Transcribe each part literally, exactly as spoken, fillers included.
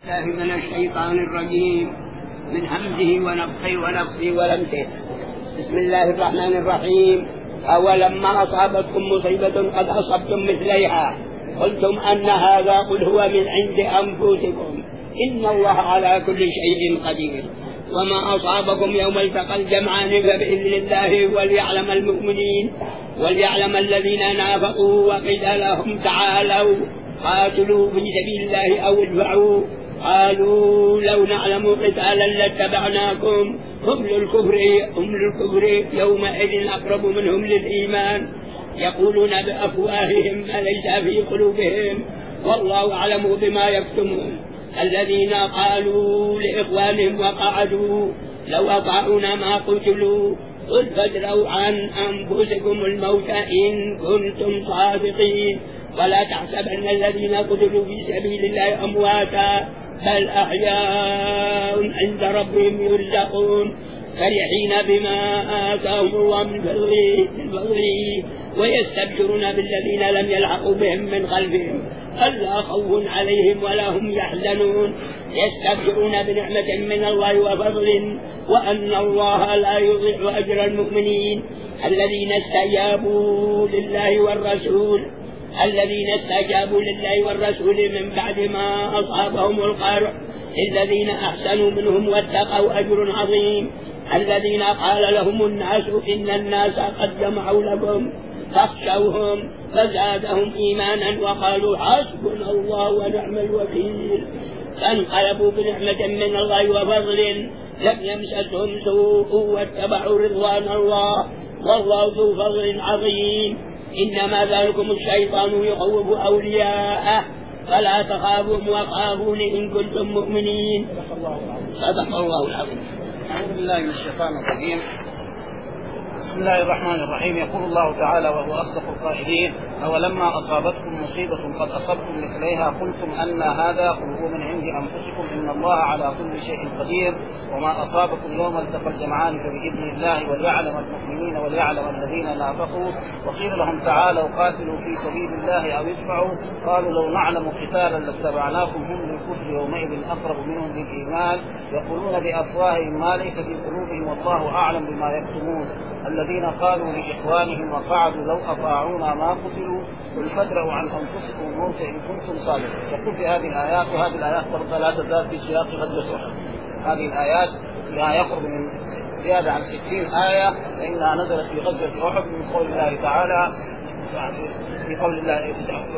بالله من الشيطان الرجيم من همزه ونفخه ونفسه ولمسه. بسم الله الرحمن الرحيم. أولما أصابتكم مصيبة قد أصبتم مثليها قلتم أن هذا قل هو من عند أنفسكم إن الله على كل شيء قدير. وما أصابكم يوم التقى الجمعان فبإذن الله وليعلم المؤمنين وليعلم الذين نافقوا وقيل لهم تعالوا قاتلوا في سبيل الله أو ادفعوا قالوا لو نعلم قتالا لاتبعناكم هم للكفر هم للكفر يومئذ أقرب منهم للإيمان يقولون بأفواههم ما ليس في قلوبهم والله أعلم بما يكتمون. الذين قالوا لإخوانهم وقعدوا لو أطاعونا ما قتلوا قل فادروا عن أنفسكم الموت إن كنتم صادقين ولا تحسبن الذين قتلوا في سبيل الله أمواتا بل أحياء عند ربهم يرزقون فرحين بما آتاهم الله من فضله ويستبشرون بالذين لم يلحقوا بهم من خلفهم ألا خوف عليهم ولا هم يحزنون يستبشرون بنعمة من الله وفضل وأن الله لا يضيع أجر المؤمنين الذين استجابوا لله والرسول الذين استجابوا لله والرسول من بعد ما أصابهم القرح الذين أحسنوا منهم واتقوا أجر عظيم. الذين قال لهم الناس إن الناس قد جمعوا لكم فاخشوهم فزادهم إيمانا وقالوا حسبنا الله ونعم الوكيل فانقلبوا بنعمة من الله وفضل لم يمسسهم سوء واتبعوا رضوان الله والله ذو فضل عظيم. إنما ذلكم الشيطان يخوف أولياءه فلا تخافوا وخافون إن كنتم مؤمنين. صدق الله العظيم. أعوذ بالله من الشيطان الرجيم. بسم الله الرحمن الرحيم. يقول الله تعالى وهو أصدق القائلين أولما أصابتكم مصيبة قد أصبتم مثليها قلتم أن هذا قل هو من عند أنفسكم إن الله على كل شيء قدير. وما أصابكم يوم التقى الجمعان فبإذن الله وليعلم المؤمنين وليعلم الذين نافقوا وقيل لهم تعالوا قاتلوا في سبيل الله أو ادفعوا قالوا لو نعلم قتالا لاتبعناكم هم للكفر يومئذ أقرب منهم للإيمان يقولون بأفواههم ما ليس في قلوبهم والله أعلم بما يكتمون. الذين قالوا لإخوانهم وقعدوا لو أطاعونا ما قتلوا قل فادروا عن أنفسكم الموت إن كنتم صادقين. يقول في هذه الآيات وهذه الآيات برضه لا تزال في سياق غزوة أحد. هذه الآيات لها يقرب من زيادة عن ستين آية فإنها نزلت في غزوة أحد من قول الله تعالى في قول الله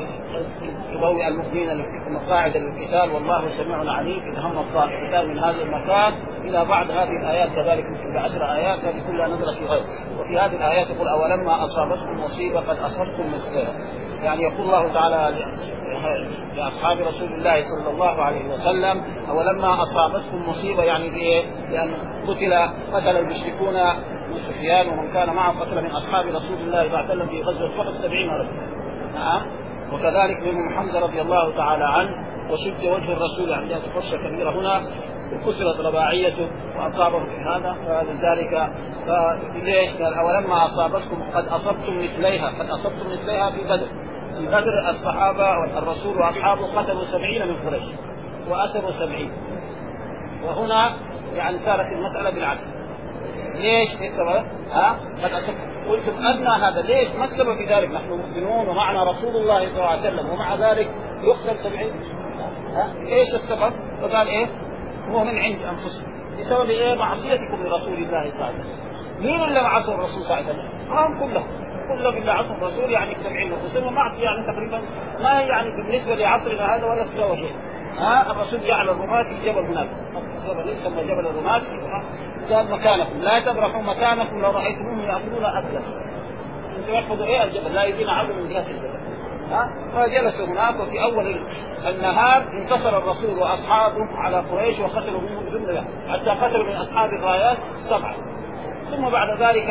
يبوئ المؤمنين مقاعد للقتال والله سميع عليم إذ هم القتال من هذا المكان إلى بعد هذه الآيات كذلك في عشر آيات هذه كلها نزلت في غير. وفي هذه الآيات يقول أولما أصابتكم مصيبة قد أصبتم مثلها يعني يقول الله تعالى لأصحاب رسول الله صلى الله عليه وسلم أولما أصابتكم مصيبة يعني بإيه؟ لأن قتل قتل المشركون سفيان ومن كان معه قتل من أصحاب رسول الله بعد في غزوة أحد سبعين رجلا نعم وكذلك منهم حمزة رضي الله تعالى عنه وشد وجه الرسول عندها فرصة كبيرة هنا وكسرت رباعيته وأصابه في هذا فهذا ذلك فليش قال أولما أصابتكم قد أصبتم مثليها قد أصبتم مثليها في بدر. في بدر الصحابة والرسول وأصحابه قتلوا سبعين من قريش وأسروا سبعين وهنا يعني صارت المسألة بالعكس. ليش ايش السبب؟ ها قد قلتم أن هذا ليش ما السبب في ذلك؟ نحن مؤمنون ومعنا رسول الله صلى الله عليه وسلم ومع ذلك يقتل سبعين. ها ايش السبب؟ فقال ايه؟ هو من عند أنفسكم بسبب ايه؟ معصيتكم لرسول الله صلى الله عليه وسلم. مين اللي عصى الرسول صلى الله عليه وسلم؟ هم كلهم كلهم اللي عصى الرسول يعني سبعين وسلم معصية يعني تقريبا ما هي يعني بالنسبة لعصرنا هذا ولا تسوى شيء. ها الرسول جعل الرماة في جبل هناك جبل يسمى جبل الرماة قال مكانكم لا تبرحوا مكانكم لو رأيتموهم يأكلون أكلا انتم يحفظوا ايه الجبل لا يدين عبد من جهة الجبل. ها فجلسوا هناك وفي أول النهار انتصر الرسول وأصحابه على قريش وقتلوا منهم جملة حتى قتلوا من أصحاب الرايات سبعة. ثم بعد ذلك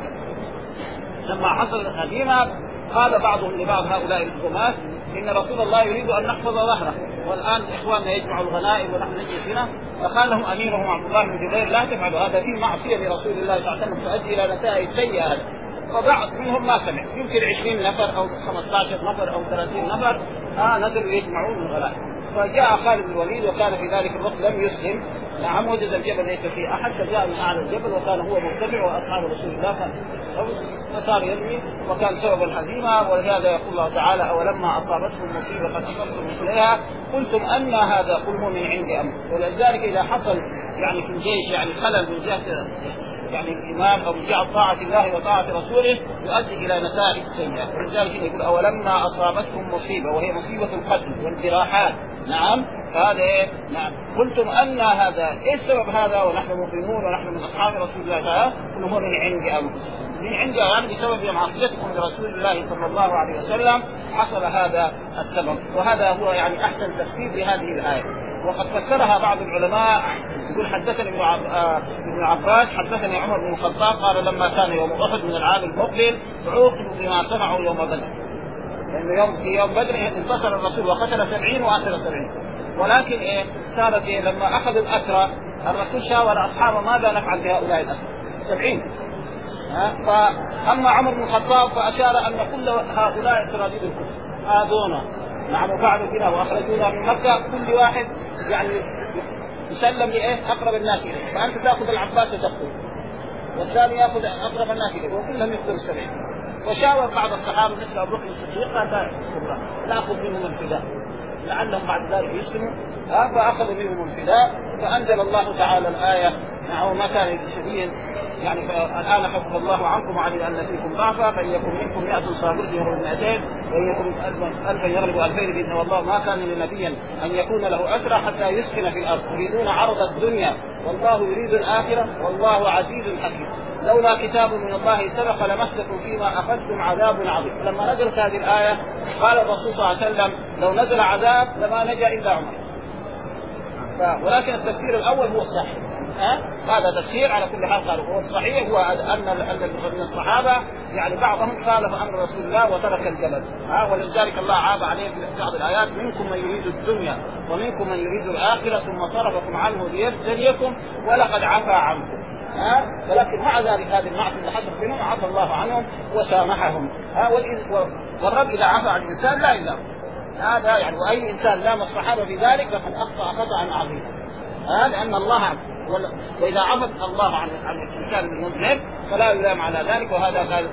لما حصل الهزيمة قال بعضهم لبعض هؤلاء الرماة إن رسول الله يريد أن نحفظ ظهره والآن إخواننا يجمعوا الغنائم ونحن نجلس هنا. فقال لهم أميرهم عبد الله بن جبير لا تفعلوا هذا فيه معصية لرسول الله صلى الله عليه وسلم تؤدي إلى نتائج سيئة. وبعض منهم ما سمع، يمكن عشرين نفر أو خمسة عشر نفر أو ثلاثين نفر آه نزلوا يجمعون الغنائم. فجاء خالد بن الوليد وكان في ذلك الوقت لم يسلم، نعم، وجد الجبل ليس فيه أحد، فجاء من أعلى الجبل وكان هو مرتفع وأصحاب رسول الله فصار يرمي وكان سبب الهزيمة. ولهذا يقول الله تعالى: أولما أصابتكم مصيبة قد أصبتم مثلها قلتم أن هذا، قل هو من عند أنفسكم. ولذلك إذا حصل يعني في الجيش يعني خلل من جهة يعني الإمام أو من جهة طاعة الله وطاعة رسوله يؤدي إلى نتائج سيئة. ولذلك يقول: أولما أصابتكم مصيبة، وهي مصيبة القتل والجراحات، نعم، فهذا إيه؟ نعم، قلتم أن هذا، إيه السبب هذا ونحن مؤمنون ونحن من أصحاب رسول الله تعالى؟ قل هو من عند أنفسكم، من عند يعني بسبب معصيتكم لرسول الله صلى الله عليه وسلم حصل هذا السبب. وهذا هو يعني أحسن تفسير لهذه الآية. وقد فسرها بعض العلماء، يقول: حدثني ابن ابن عباس حدثني عمر بن الخطاب قال: لما كان يوم أحد من العام المقبل عوقبوا بما صنعوا يوم بدر، لأنه يوم في يوم بدر انتصر الرسول وقتل سبعين وأسر سبعين، ولكن إيه صارت إيه لما أخذ الأسرى الرسول شاور أصحابه ماذا نفعل بهؤلاء الأسرى سبعين. فأما عمر بن الخطاب فأشار أن كل هؤلاء إسرائيل الكفر آذونا، نعم، وفعلوا كذا وأخرجونا من مكة، كل واحد يعني يسلم لإيه أقرب الناس إليه، فأنت تأخذ العباس وتقتل، والثاني يأخذ أقرب الناس إليه، وكلهم يقتلوا السبعين. وشاور بعض الصحابة مثل أبو بكر الصديق قال: نأخذ منهم الفداء لعلهم بعد ذلك يسلموا، فأخذوا منهم الفداء. فأنزل الله تعالى الآية: نعم، ما كان شديد يعني الآن خفف الله عنكم وعلم أن فيكم ضعفا فإن يكن منكم مئة صابرة يغلب مئتين وإن يكن ألفا يغلب ألفين بإذن الله. ما كان لنبي أن يكون له أسرى حتى يسكن في الأرض، يريدون عرض الدنيا والله يريد الآخرة والله عزيز حكيم. لولا كتاب من الله سبق لمسكم فيما أخذتم عذاب عظيم. لما نزلت هذه الآية قال الرسول صلى الله عليه وسلم: لو نزل عذاب لما نجا إلا عمر. ولكن التفسير الأول هو الصحيح، ها؟ هذا تفسير على كل حال قالوا هو الصحيح، هو أن من الصحابة يعني بعضهم خالف أمر رسول الله وترك الجبل، ها؟ ولذلك الله عاب عليه في بعض الآيات: منكم من يريد الدنيا ومنكم من يريد الآخرة ثم صرفكم عنه ليبتليكم ولقد عفا عنكم. ها؟ ولكن مع ذلك هذه المعصية اللي حدث بينهم عفى الله عنهم وسامحهم. ها؟ والرب إذا عفى عن الإنسان لا يلام، هذا يعني، وأي إنسان لام الصحابة في ذلك فقد أخطأ خطأ عظيما، ها؟ لأن الله عفى، وإذا عفى الله عن عن الإنسان المذنب فلا يلام على ذلك. وهذا قال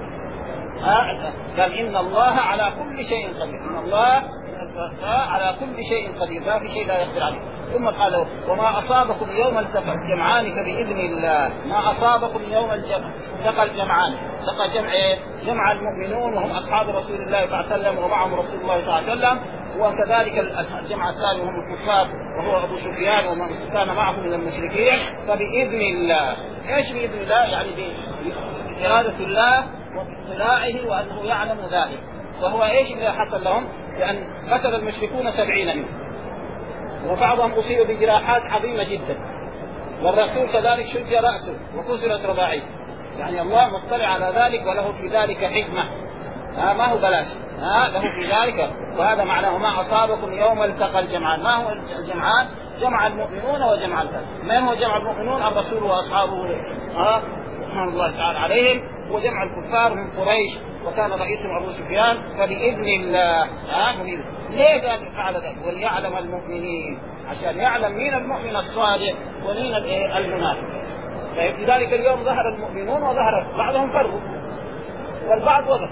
قال إن الله على كل شيء قدير، إن الله على كل شيء قدير، ما في شيء لا يقدر عليه. ثم قال: وما أصابكم يوم التقى الجمعان فبإذن الله. ما أصابكم يوم التقى الجمعان، تقى جمع جمع المؤمنون وهم أصحاب رسول الله صلى الله عليه وسلم ومعهم رسول الله صلى الله عليه وسلم، وكذلك الجمع الثاني وهم الكفار وهو أبو سفيان ومن كان معه من المشركين، فبإذن الله. إيش بإذن الله؟ يعني بإرادة الله واطلاعه وأنه يعلم ذلك. وهو إيش اللي حصل لهم؟ لأن قتل المشركون سبعين منهم، وبعضهم أصيبوا بجراحات عظيمة جدا، والرسول كذلك شج رأسه وكسرت رباعيه. يعني الله مطلع على ذلك وله في ذلك حكمة، آه ما هو بلاش، آه له في ذلك. وهذا معناه: ما أصابكم يوم التقى الجمعان. ما هو الجمعان؟ جمع المؤمنون وجمع الكافرون. ما هو جمع المؤمنون؟ الرسول وأصحابه آه رحمه الله تعالى عليهم، وجمع الكفار من قريش وكان رئيسهم أبو سفيان. فبإذن الله. آه ليه قال فعل ذلك؟ وليعلم المؤمنين، عشان يعلم مين المؤمن الصالح ومين المنافق. ففي ذلك اليوم ظهر المؤمنون وظهر بعضهم فروا والبعض وقف،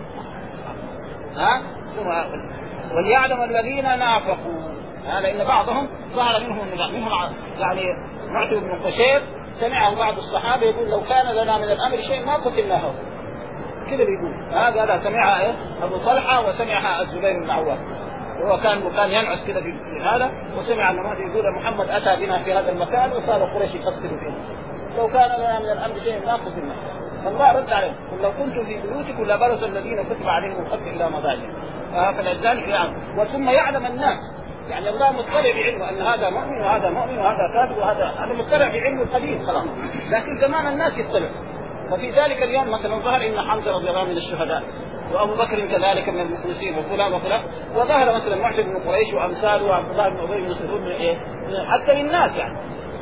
ها؟ وليعلم الذين نافقوا، هذا إن بعضهم ظهر منهم منهم يعني معتب بن قشير سمعه بعض الصحابة يقول: لو كان لنا من الأمر شيء ما قتلناه. كذا بيقول هذا. لا سمعها إيه؟ أبو طلحة وسمعها الزبير بن عوام، وهو كان كان ينعس كذا في هذا، وسمع أن ما يقول: محمد أتى بنا في هذا المكان وصار قريش يقتلوا فيه، لو كان لنا من الأمر شيء ما قتلناه. فالله رد عليهم: قل لو كنتم في بيوتكم لبرز الذين كتب عليهم القتل إلى مضاجعهم. فلذلك يعني وثم يعلم الناس، يعني الله مطلع بعلمه أن هذا مؤمن وهذا مؤمن وهذا كافر وهذا هذا مطلع بعلمه القديم خلاص. لكن زمان الناس يطلع. ففي ذلك اليوم مثلا ظهر إن حمزة رضي الله عنه من الشهداء، وأبو بكر كذلك من المخلصين، وفلان وفلان، وظهر مثلا معتب بن قريش وأمثاله وعبد الله بن أبي بن سلول من إيه؟ حتى للناس يعني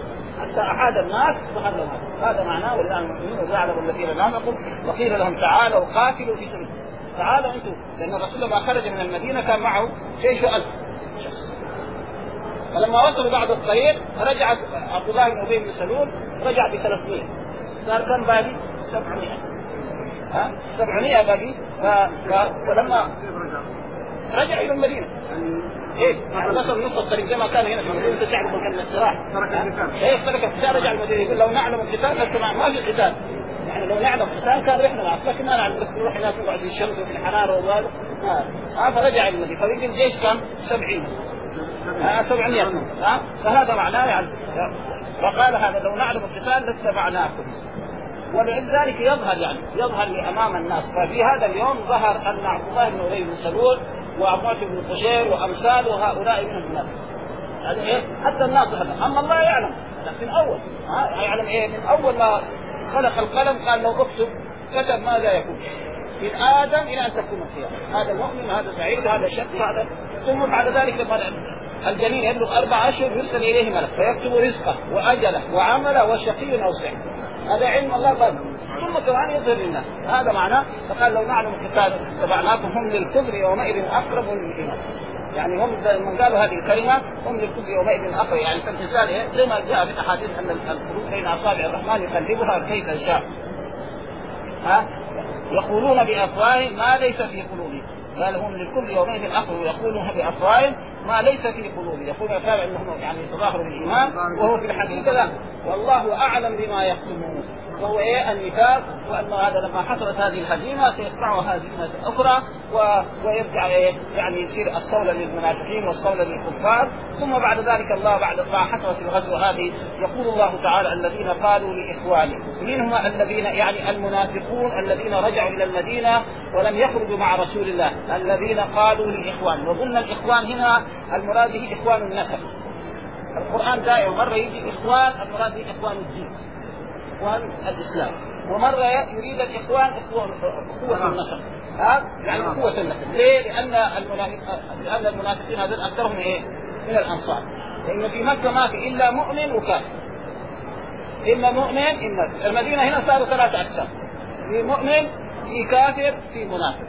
حتى أحد الناس ظهر لهم. هذا معناه والآن المؤمنون يعلم الذين نافقوا وقيل لهم تعالوا قاتلوا في سبيل. تعالوا أنتم، لأن الرسول لما خرج من المدينة كان معه جيش ألف شخص، فلما وصلوا بعد الطريق رجع عبد الله بن أبي بن سلول رجع بثلاثمائة، صار كم باقي؟ سبعمائة. ها سبعمائة باقي. ف... ف... فلما رجع إلى المدينة إيه يعني وصل نص الطريق زي ما كان هنا في المدينة تعرف كان الاستراحة ترك القتال. إيه ترك القتال رجع المدينة. يقول لو نعلم القتال لسه ما في قتال، يعني لو نعلم القتال كان رحنا معك، لكن ما نعلم بس نروح هناك نقعد في الشمس وفي الحرارة وهذا. ها فرجع إلى المدينة. فيجي الجيش كم؟ سبعين. ها سبعمائة. ها فهذا معناه يعني. فقال هذا لو نعلم القتال لاتبعناكم. ولذلك يظهر يعني يظهر أمام الناس. ففي هذا اليوم ظهر أن عبد الله بن أبي بن سلول وعمرو بن قشير وأمثاله هؤلاء من الناس. يعني إيه حتى الناس هذا أما الله يعلم من أول. ها يعلم إيه من أول ما خلق القلم قال لو اكتب كتب ماذا يكون من آدم إلى أن تكون القيامة. هذا مؤمن هذا سعيد هذا شقي هذا. ثم بعد ذلك لما الجنين يبلغ أربع أشهر يرسل إليه ملك فيكتب رزقه وأجله وعمله وشقي أو سعيد. هذا علم الله قال. ثم كمان يظهر للناس. هذا معناه. فقال لو نعلم القتال اتبعناكم هم للكفر يومئذ أقرب للإيمان. يعني هم من قالوا هذه الكلمة هم للكفر يومئذ أقرب. يعني فالإنسان إيه زي ما جاء في الأحاديث أن القلوب بين أصابع الرحمن يقلبها كيف شاء. ها يقولون بأفواههم ما ليس في قلوبهم. قال هم للكفر يومئذ أقرب يقولون بأفواههم ما ليس في قلوبهم. يقول يتابع أنهم يعني يتظاهروا بالإيمان وهو في الحقيقة لا. والله أعلم بما يكتمون. وهو إيه النفاق. وأن هذا لما حصلت هذه الهزيمة سيتبعها هزيمة أخرى و... ويرجع إيه يعني يصير الصولة للمنافقين والصولة للكفار. ثم بعد ذلك الله بعد ما حصلت الغزوة هذه يقول الله تعالى الذين قالوا لإخوانهم. من هم الذين؟ يعني المنافقون الذين رجعوا إلى المدينة ولم يخرجوا مع رسول الله. الذين قالوا لإخوانهم. وقلنا الإخوان هنا المراد به إخوان النسب. القرآن دائما مرة يجي إخوان المراد به إخوان الدين إخوان الإسلام، ومرة يريد الإخوان أخوة النسب. ها يعني أخوة النسب. ليه؟ لأن المنافق لأن المنافقين هذول أكثرهم إيه من الأنصار. لأن في مكة ما في إلا مؤمن وكافر. إما مؤمن إما المدينة هنا صاروا ثلاثة أقسام. في مؤمن في كافر في منافق.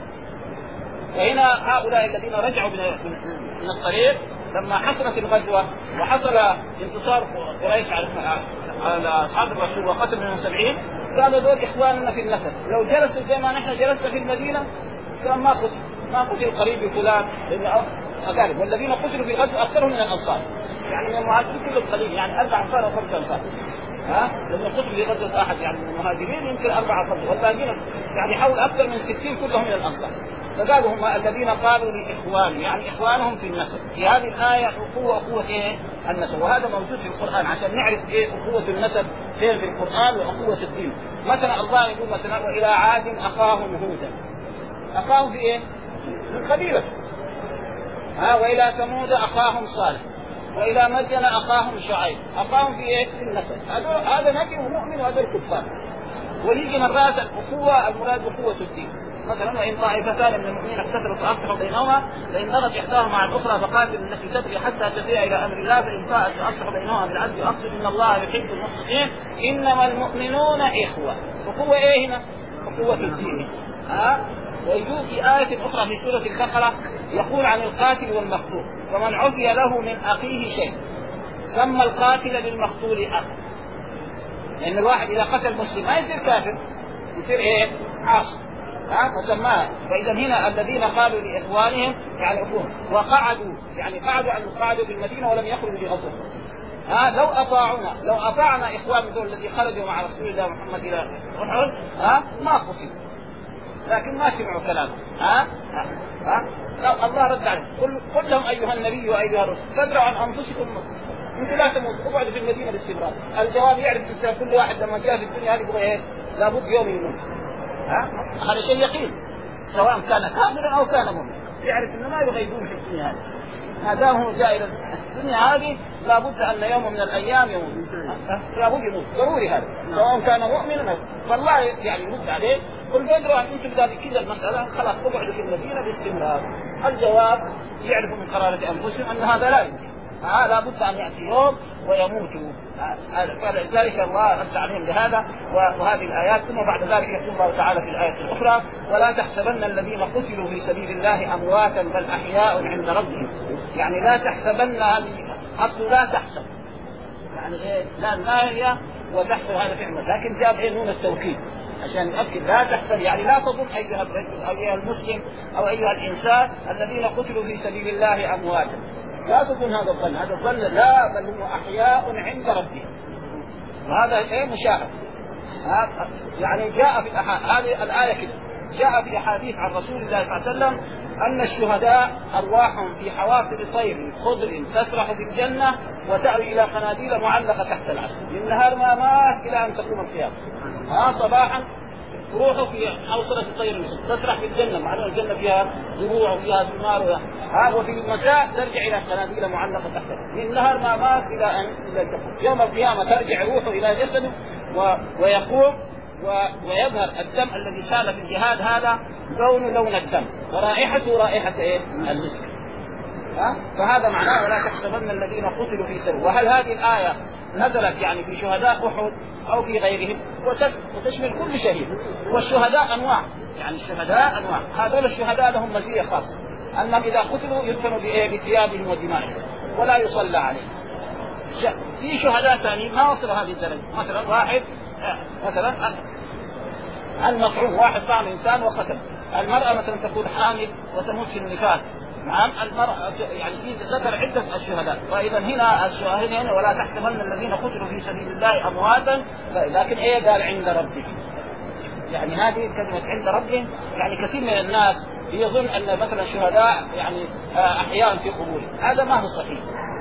فهنا هؤلاء الذين رجعوا من الطريق لما حصلت الغزوة وحصل انتصار قريش على على أصحاب الرسول وقتل منهم سبعين قالوا دول إخواننا في النسب. لو جلسوا زي ما نحن جلسنا في المدينة كان ما قتل ما قتل قريب فلان أقارب. والذين قتلوا في الغزوة أكثرهم من الأنصار. يعني من المهاجرين كلهم قليل يعني أربع أنصار أو خمسة أنصار. ها لما قتلوا في غزوة أحد يعني من المهاجرين يمكن أربعة خمسة والباقيين يعني حول أكثر من ستين كلهم من الأنصار. فقالوا هم الذين قالوا لإخوان يعني إخوانهم في النسب. في هذه الآية أخوة أخوة إيه النسب. وهذا موجود في القرآن عشان نعرف إيه أخوة النسب فين في القرآن وأخوة الدين. مثلا الله يقول مثلا وإلى عاد أخاهم هودا. أخاهم في إيه من قبيلة. ها وإلى ثمود أخاهم صالح وإلى مدين أخاهم شعيب. أخاهم في إيه في النسب. هذا هذا نبي ومؤمن وهذا الكفار. ويجي مرات الأخوة المراد أخوة الدين. مثلا وإن طائفتان من المؤمنين اقتتلوا فأصلحوا بينهما فإن بغت إحداهما مع الأخرى فقاتلوا التي تبغي حتى تفيء إلى أمر الله فإن فاءت فأصلحوا بينهما بالعدل وأقسطوا إن الله يحب المقسطين إنما المؤمنون إخوة. أخوة إيه هنا؟ أخوة الدين. ها ويجوز في آية أخرى في سورة البقرة يقول عن القاتل والمقتول فمن عفي له من أخيه شيء سمى القاتل للمقتول أخ. لأن الواحد إذا قتل مسلم ما يصير كافر يصير إيه عاصي. ها فسماها. فإذا هنا الذين قالوا لإخوانهم يعني أخوهم وقعدوا يعني قعدوا عن قعدوا في المدينة ولم يخرجوا لغزوة. ها لو أطاعونا لو أطاعنا إخوان دول الذي خرجوا مع رسول الله محمد إلى أحد ها ما قتلوا لكن ما سمعوا كلامه. ها ها, ها؟ لا الله رد عليهم قل, قل لهم أيها النبي وأيها الرسول تدروا عن أنفسكم أنتم لا تموتوا اقعدوا في المدينة باستمرار. الجواب يعرف أن كل واحد لما جاء في الدنيا هذه يقول إيه لابد يوم يموت. هذا شيء يقين سواء كان كافرا أو كان مؤمنا يعرف أنه ما يغيبون في الدنيا هذه. ما دام هو جاء إلى الدنيا هذه لابد أن يوم من الأيام يموت. لابد يموت ضروري هذا سواء كان مؤمنا. فالله يعني يرد عليه قل قدروا أن أنتم ذلك كذا المسألة خلاص تقعدوا في المدينة باستمرار. الجواب يعرف من قرارة أنفسهم أن هذا لا يمكن. آه لا بد أن يأتي يوم ويموتوا. فلذلك الله رد عليهم بهذا وهذه الآيات. ثم بعد ذلك يقول الله تعالى في الآية الأخرى: ولا تحسبن الذين قتلوا في سبيل الله أمواتا بل أحياء عند ربهم. يعني لا تحسبن، أصل لا تحسب يعني إيه؟ لا لا هي وتحسب هذا فعل، لكن جاء به نون التوكيد عشان يؤكد لا تحسب، يعني لا تظن أيها الرجل أو أيها المسلم أو أيها الإنسان الذين قتلوا في سبيل الله أمواتا، لا تظن هذا الظن، هذا الظن لا، بل هم أحياء عند ربهم. وهذا إيه مشاهد. يعني جاء في هذه الآية كده، جاء في أحاديث عن رسول الله صلى الله عليه وسلم أن الشهداء أرواحهم في حواصل طير خضر تسرح في الجنة وتأوي إلى قناديل معلقة تحت العرش من نهار ما مات إلى أن تقوم القيامة. ها صباحا روحه في حوصلة الطير تسرح في الجنة، معناه الجنة فيها زروع وفيها ثمار، ها وفي المساء ترجع إلى قناديل معلقة تحت من نهار ما مات إلى أن تقوم يوم القيامة. ترجع روحه إلى جسده و... ويقوم و... ويظهر الدم الذي سال في الجهاد، هذا لون لون الدم ورائحته رائحة إيه؟ المسك. ها؟ فهذا معناه ولا تحسبن الذين قتلوا في سبيل. وهل هذه الآية نزلت يعني في شهداء أحد أو في غيرهم؟ وتشمل كل شهيد. والشهداء أنواع، يعني الشهداء أنواع. هذول الشهداء لهم مزية خاصة، أنهم إذا قتلوا يدفنوا بثيابهم ودمائهم ولا يصلى عليهم. في شهداء ثانيين ما وصلوا هذه الدرجة، مثلا واحد مثلا المطعوم، واحد طعن إنسان وقتل. المرأة مثلا تكون حامل وتموت في النفاس. نعم المرأة يعني في ذكر عدة الشهداء. وإذا هنا الشاهدين هنا ولا تحسبن الذين قتلوا في سبيل الله أمواتا، لكن إيه قال عند ربهم. يعني هذه كلمة عند ربهم، يعني كثير من الناس يظن أن مثلا الشهداء يعني أحياء في قبورهم، هذا ما هو صحيح.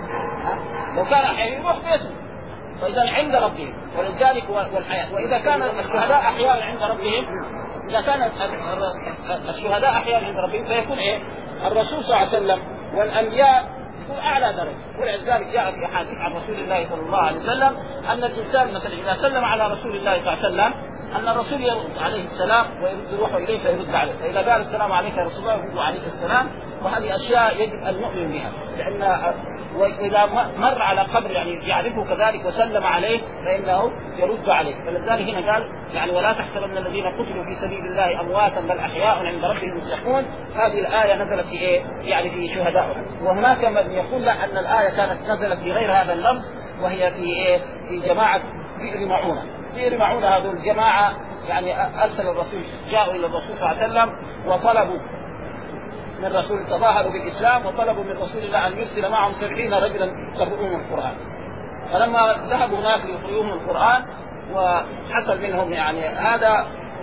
لو كان أحياء يروح بيته، فإذا عند ربهم. ولذلك والحياة، وإذا كان الشهداء أحياء عند ربهم، إذا كان الشهداء أحياء عند ربهم فيكون إيه؟ الرسول صلى الله عليه وسلم والأنبياء يكون أعلى درجة. ولذلك جاء في أحاديث عن رسول الله صلى الله عليه وسلم أن الإنسان مثلا إذا سلم على رسول الله صلى الله عليه وسلم أن الرسول يرد عليه السلام ويرد روحه إليه فيرد عليه، فإذا قال السلام عليك يا رسول الله يرد عليك السلام. وهذه أشياء يجب أن نؤمن بها، لأن وإذا مر على قبر يعني يعرفه كذلك وسلم عليه فإنه يرد عليه. فلذلك هنا قال يعني ولا تحسبن الذين قتلوا في سبيل الله أمواتا بل أحياء عند ربهم يرزقون. هذه الآية نزلت في إيه؟ يعني في شهداء. وهناك من يقول لا أن الآية كانت نزلت في غير هذا اللفظ، وهي في إيه؟ في جماعة بئر معونة. بئر معونة هذول الجماعة يعني أرسل الرسول، جاءوا إلى الرسول صلى الله عليه وسلم وطلبوا من الرسول، تظاهروا بالإسلام وطلبوا من رسول الله أن يرسل معهم سبعين رجلا يقرؤون القرآن. فلما ذهبوا ناس يقرؤون القرآن وحصل منهم يعني هذا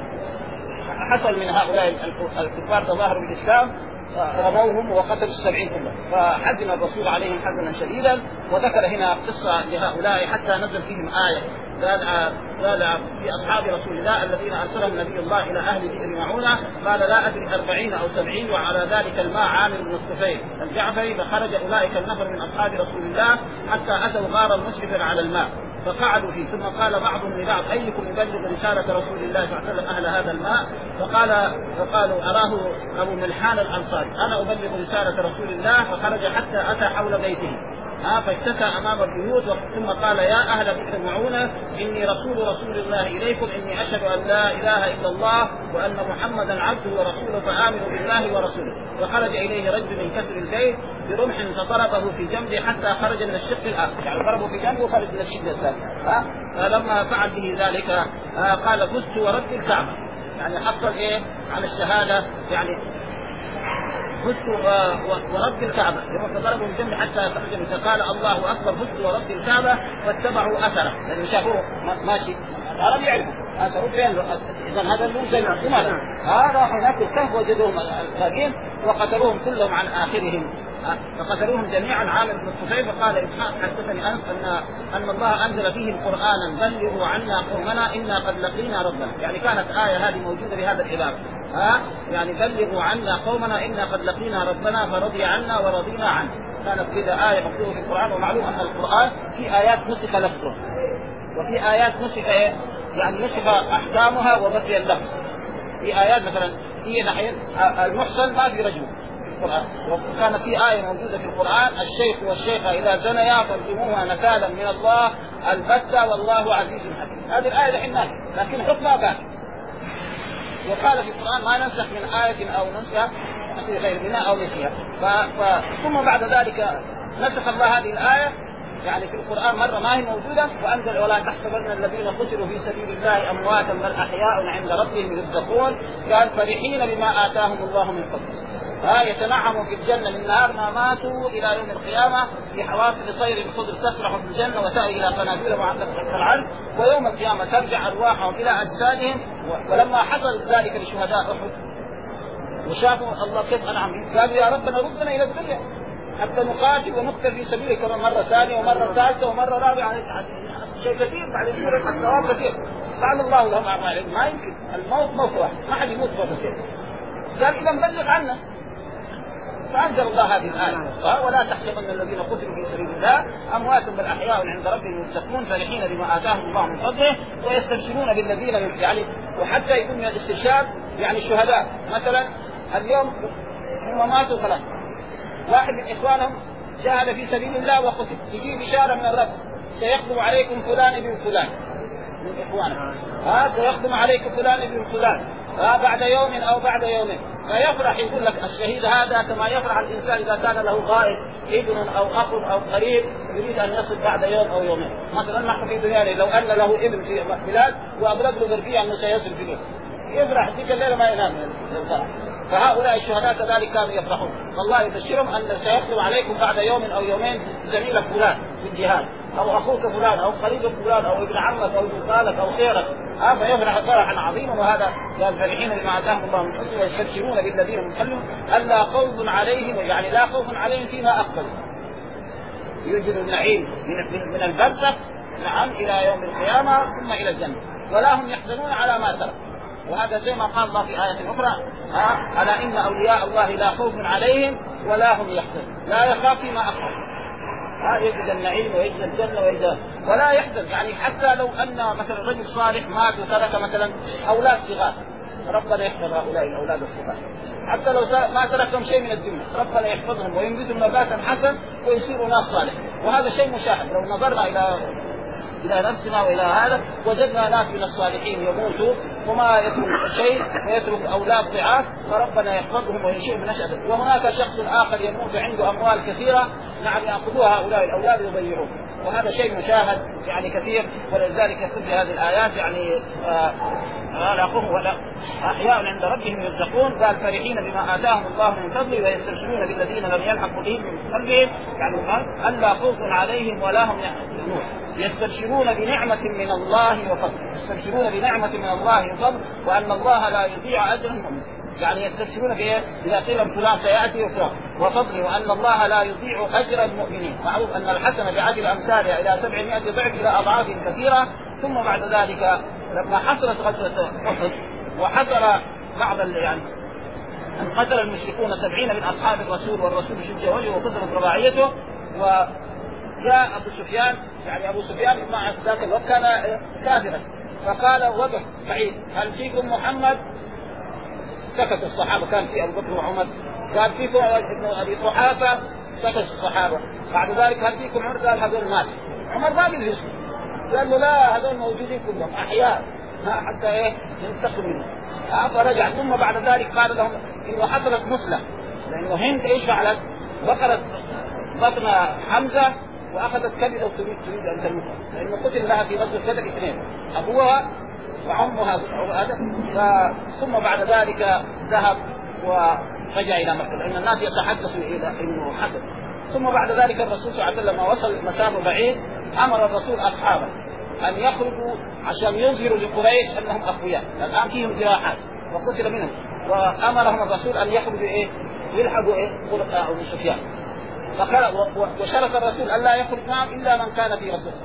حصل من هؤلاء الكفار تظاهروا بالإسلام رموهم وقتلوا السبعين كلهم. فحزن الرسول عليهم حزنا شديدا، وذكر هنا قصة لهؤلاء حتى نزل فيهم آية قال قال في أصحاب رسول الله الذين أرسلهم نبي الله إلى أهل بئر معونة قال لا أدري أربعين أو سبعين، وعلى ذلك الماء عامر بن الطفيل الجعفري. فخرج أولئك النفر من أصحاب رسول الله حتى أتوا غارا مشرفا على الماء فقعدوا فيه، ثم قال بعضهم لبعض أيكم يبلغ رسالة رسول الله صلى الله عليه وسلم أهل هذا الماء؟ فقال فقالوا أراه أبو ملحان الأنصاري أنا أبلغ رسالة رسول الله. فخرج حتى أتى حول بيته ها فاتسى امام البيوت، ثم قال يا اهل بئر معونة اني رسول رسول الله اليكم، اني اشهد ان لا اله الا الله وان محمدا عبده ورسوله فامنوا بالله ورسوله. فخرج اليه رجل من كسر البيت برمح فضربه في جنبه حتى خرج من الشق الاخر، يعني ضربه في جنبه وخرج من الشق الثاني. فلما فعل به ذلك قال فزت ورب الكعبه، يعني حصل ايه على الشهاده، يعني فزت ورب الكعبة. لما ضربوا الجنب حتى تخرج فقال الله أكبر فزت ورب الكعبة واتبعوا أثره، لأنه شافوه ماشي العرب يعرفوا أثره فين. إذا هذا اللون زي ما هذا هناك الكهف وجدوهم الباقين وقتلوهم كلهم عن آخرهم، فقتلوهم جميعا. عامر بن الطفيل فقال إسحاق حدثني أنس أن أن الله أنزل فيه القرآن بلغوا عنا قومنا إنا قد لقينا ربنا، يعني كانت آية هذه موجودة بهذا العبارة ها يعني بلغوا عنا قومنا إنا قد لقينا ربنا فرضي عنا ورضينا عنه. كانت كذا آية مكتوبة في القرآن. ومعلوم أن القرآن في آيات نسخ لفظه وفي آيات نسخ يعني نسخ أحكامها وبقي اللفظ. في آيات مثلا في ناحية المحصن ما في رجم، القرآن. وكان في آية موجودة في القرآن: الشيخ والشيخة إذا زنيا فارجموها نكالا من الله البتة والله عزيز حكيم. هذه الآية الحين لكن حكمها باقي. وقال في القرآن: ما ننسخ من آية أو ننسخ في غير منها أو مثلها. ثم بعد ذلك نسخ الله هذه الآية يعني في القرآن مرة ما هي موجودة، وأنزل: ولا تحسبن الذين قتلوا في سبيل الله أمواتا بل أحياء عند ربهم يرزقون. قال: فرحين بما آتاهم الله من فضله. ها يتنعموا في الجنة من نهار ما ماتوا إلى يوم القيامة في حواصل طير خضر تسرح في الجنة وتأتي إلى قناديل معلقة كالعرض، ويوم القيامة ترجع أرواحهم إلى أجسادهم. ولما حصل ذلك لشهداء أحد وشافوا الله كيف أنعم بهم، قالوا: يا ربنا ردنا إلى الدنيا حتى نقاتل ونقتل في سبيلك مرة ثانية ومرة ثالثة ومرة رابعة. شيء كثير بعد يصير الثواب كثير. فعل الله لهم أعمالهم. ما يمكن الموت موت واحد، ما حد يموت مرتين. قال: إذا نبلغ عنه. فأنزل الله هذه الآية: ولا تحسبن الذين قتلوا في سبيل الله أموات بل أحياء عند ربهم يرزقون فرحين بما آتاهم الله من فضله ويستبشرون بالذين يعني. وحتى يكون من الاستبشار يعني الشهداء مثلا اليوم هم ماتوا خلاص، واحد من إخوانهم جاهد في سبيل الله وقتل، تجي بشارة من الرب: سيخدم عليكم فلان ابن فلان من إخوانه، ها سيخدم عليكم فلان ابن فلان ها بعد يوم أو بعد يومين. فيفرح، يقول لك الشهيد هذا كما يفرح الإنسان إذا كان له غائب ابن أو أخ أو قريب يريد أن يصل بعد يوم أو يومين. مثلا نحن في دنيانا لو أن له ابن في بلاد وأبلغ له غربية أنه سيصل في اليوم، يفرح تلك الليلة ما ينام من الفرح. فهؤلاء الشهداء كذلك كانوا يفرحون، والله يبشرهم أن سيخدم عليكم بعد يوم أو يومين زميلك فلان في الجهاد أو أخوك فلان أو قريبك فلان أو ابن عمك أو ابن خالك أو خيرك. ها فيفرح فرحا عظيما. وهذا قال: فرحين بما آتاهم الله من فضله ويستبشرون بالذين هم يصلون ألا خوف عليهم، يعني لا خوف عليهم فيما أقبلوا، يوجد النعيم من من البرزخ نعم إلى يوم القيامة ثم إلى الجنة، ولا هم يحزنون على ما ترك. وهذا زي ما قال الله في آية أخرى: ها ألا إن أولياء الله لا خوف عليهم ولا هم يحزنون. لا يخاف فيما أقبل، ها يجد النعيم ويجد الجنة ويجد ولا يحزن. يعني حتى لو أن مثلا رجل صالح مات وترك مثلا أولاد صغار، ربنا يحفظ هؤلاء الأولاد الصغار. حتى لو ما تركهم شيء من الدنيا ربنا يحفظهم وينبتهم نباتا حسن ويصيروا ناس صالح. وهذا شيء مشاهد. لو نظرنا إلى إلى نفسنا وإلى هذا وجدنا ناس من الصالحين يموتوا وما يترك شيء ويترك أولاد ضعاف، فربنا يحفظهم وينشئهم نشأة. وهناك شخص آخر يموت عنده أموال كثيرة نعم يأخذوها هؤلاء الأولاد ويضيعوه، وهذا شيء مشاهد يعني كثير. ولذلك يكتب في هذه الآيات يعني لا خوف ولا أحياء عند ربهم يرزقون. قال: فرحين بما آتاهم الله من فضله ويستبشرون بالذين لم يلحقوا بهم من قلبهم يعني ألا خوف عليهم ولا هم يحزنون. يستبشرون بنعمة من الله وفضل، يستبشرون بنعمة من الله وفضل وأن الله لا يضيع أجر المؤمن. يعني يستبشرون بإيه؟ إذا قيل فلان سيأتي وفلان وفضل وأن الله لا يضيع أجر المؤمنين. معروف أن الحسنة بعشر أمثالها إلى سبعمائة ضعف إلى أضعاف كثيرة. ثم بعد ذلك لما حصلت غزوة أحد وحصل بعض يعني أن قتل المشركون سبعين من أصحاب الرسول والرسول شج وجهه وكسرت رباعيته، وجاء أبو سفيان يعني أبو سفيان مع ذاك الوقت كان كافرا، فقال وقف بعيد: هل فيكم محمد؟ سكت الصحابة، كان في أبو بكر وعمر. قال: فيكم ابن أبي قحافة؟ سكت الصحابة. بعد ذلك: هل فيكم عمر؟ قال: هذول مات. عمر ما بيقدر يسكت، قال له: لا هذول موجودين كلهم أحياء حتى إيه ينتقم منهم. فرجع. ثم بعد ذلك قال لهم إنه حصلت مسلة، لأنه هند إيش فعلت؟ بقرت بطن حمزة وأخذت كبده وتريد تريد أن تموت، لأنه قتل لها في غزوة بدر اثنين، أبوها وعمها. ثم بعد ذلك ذهب ورجع إلى مكة، لأن الناس يتحدثوا إلى إنه حصل. ثم بعد ذلك الرسول صلى الله عليه وسلم لما وصل مسافة بعيد أمر الرسول أصحابه أن يخرجوا عشان يظهروا لقريش أنهم أقوياء، الآن فيهم جراحات وقتل منهم. وأمرهم الرسول أن يخرجوا إيه يلحقوا إيه قرطاء أبو سفيان. وشرط الرسول أن لا يخرج معهم إلا من كان في رسول،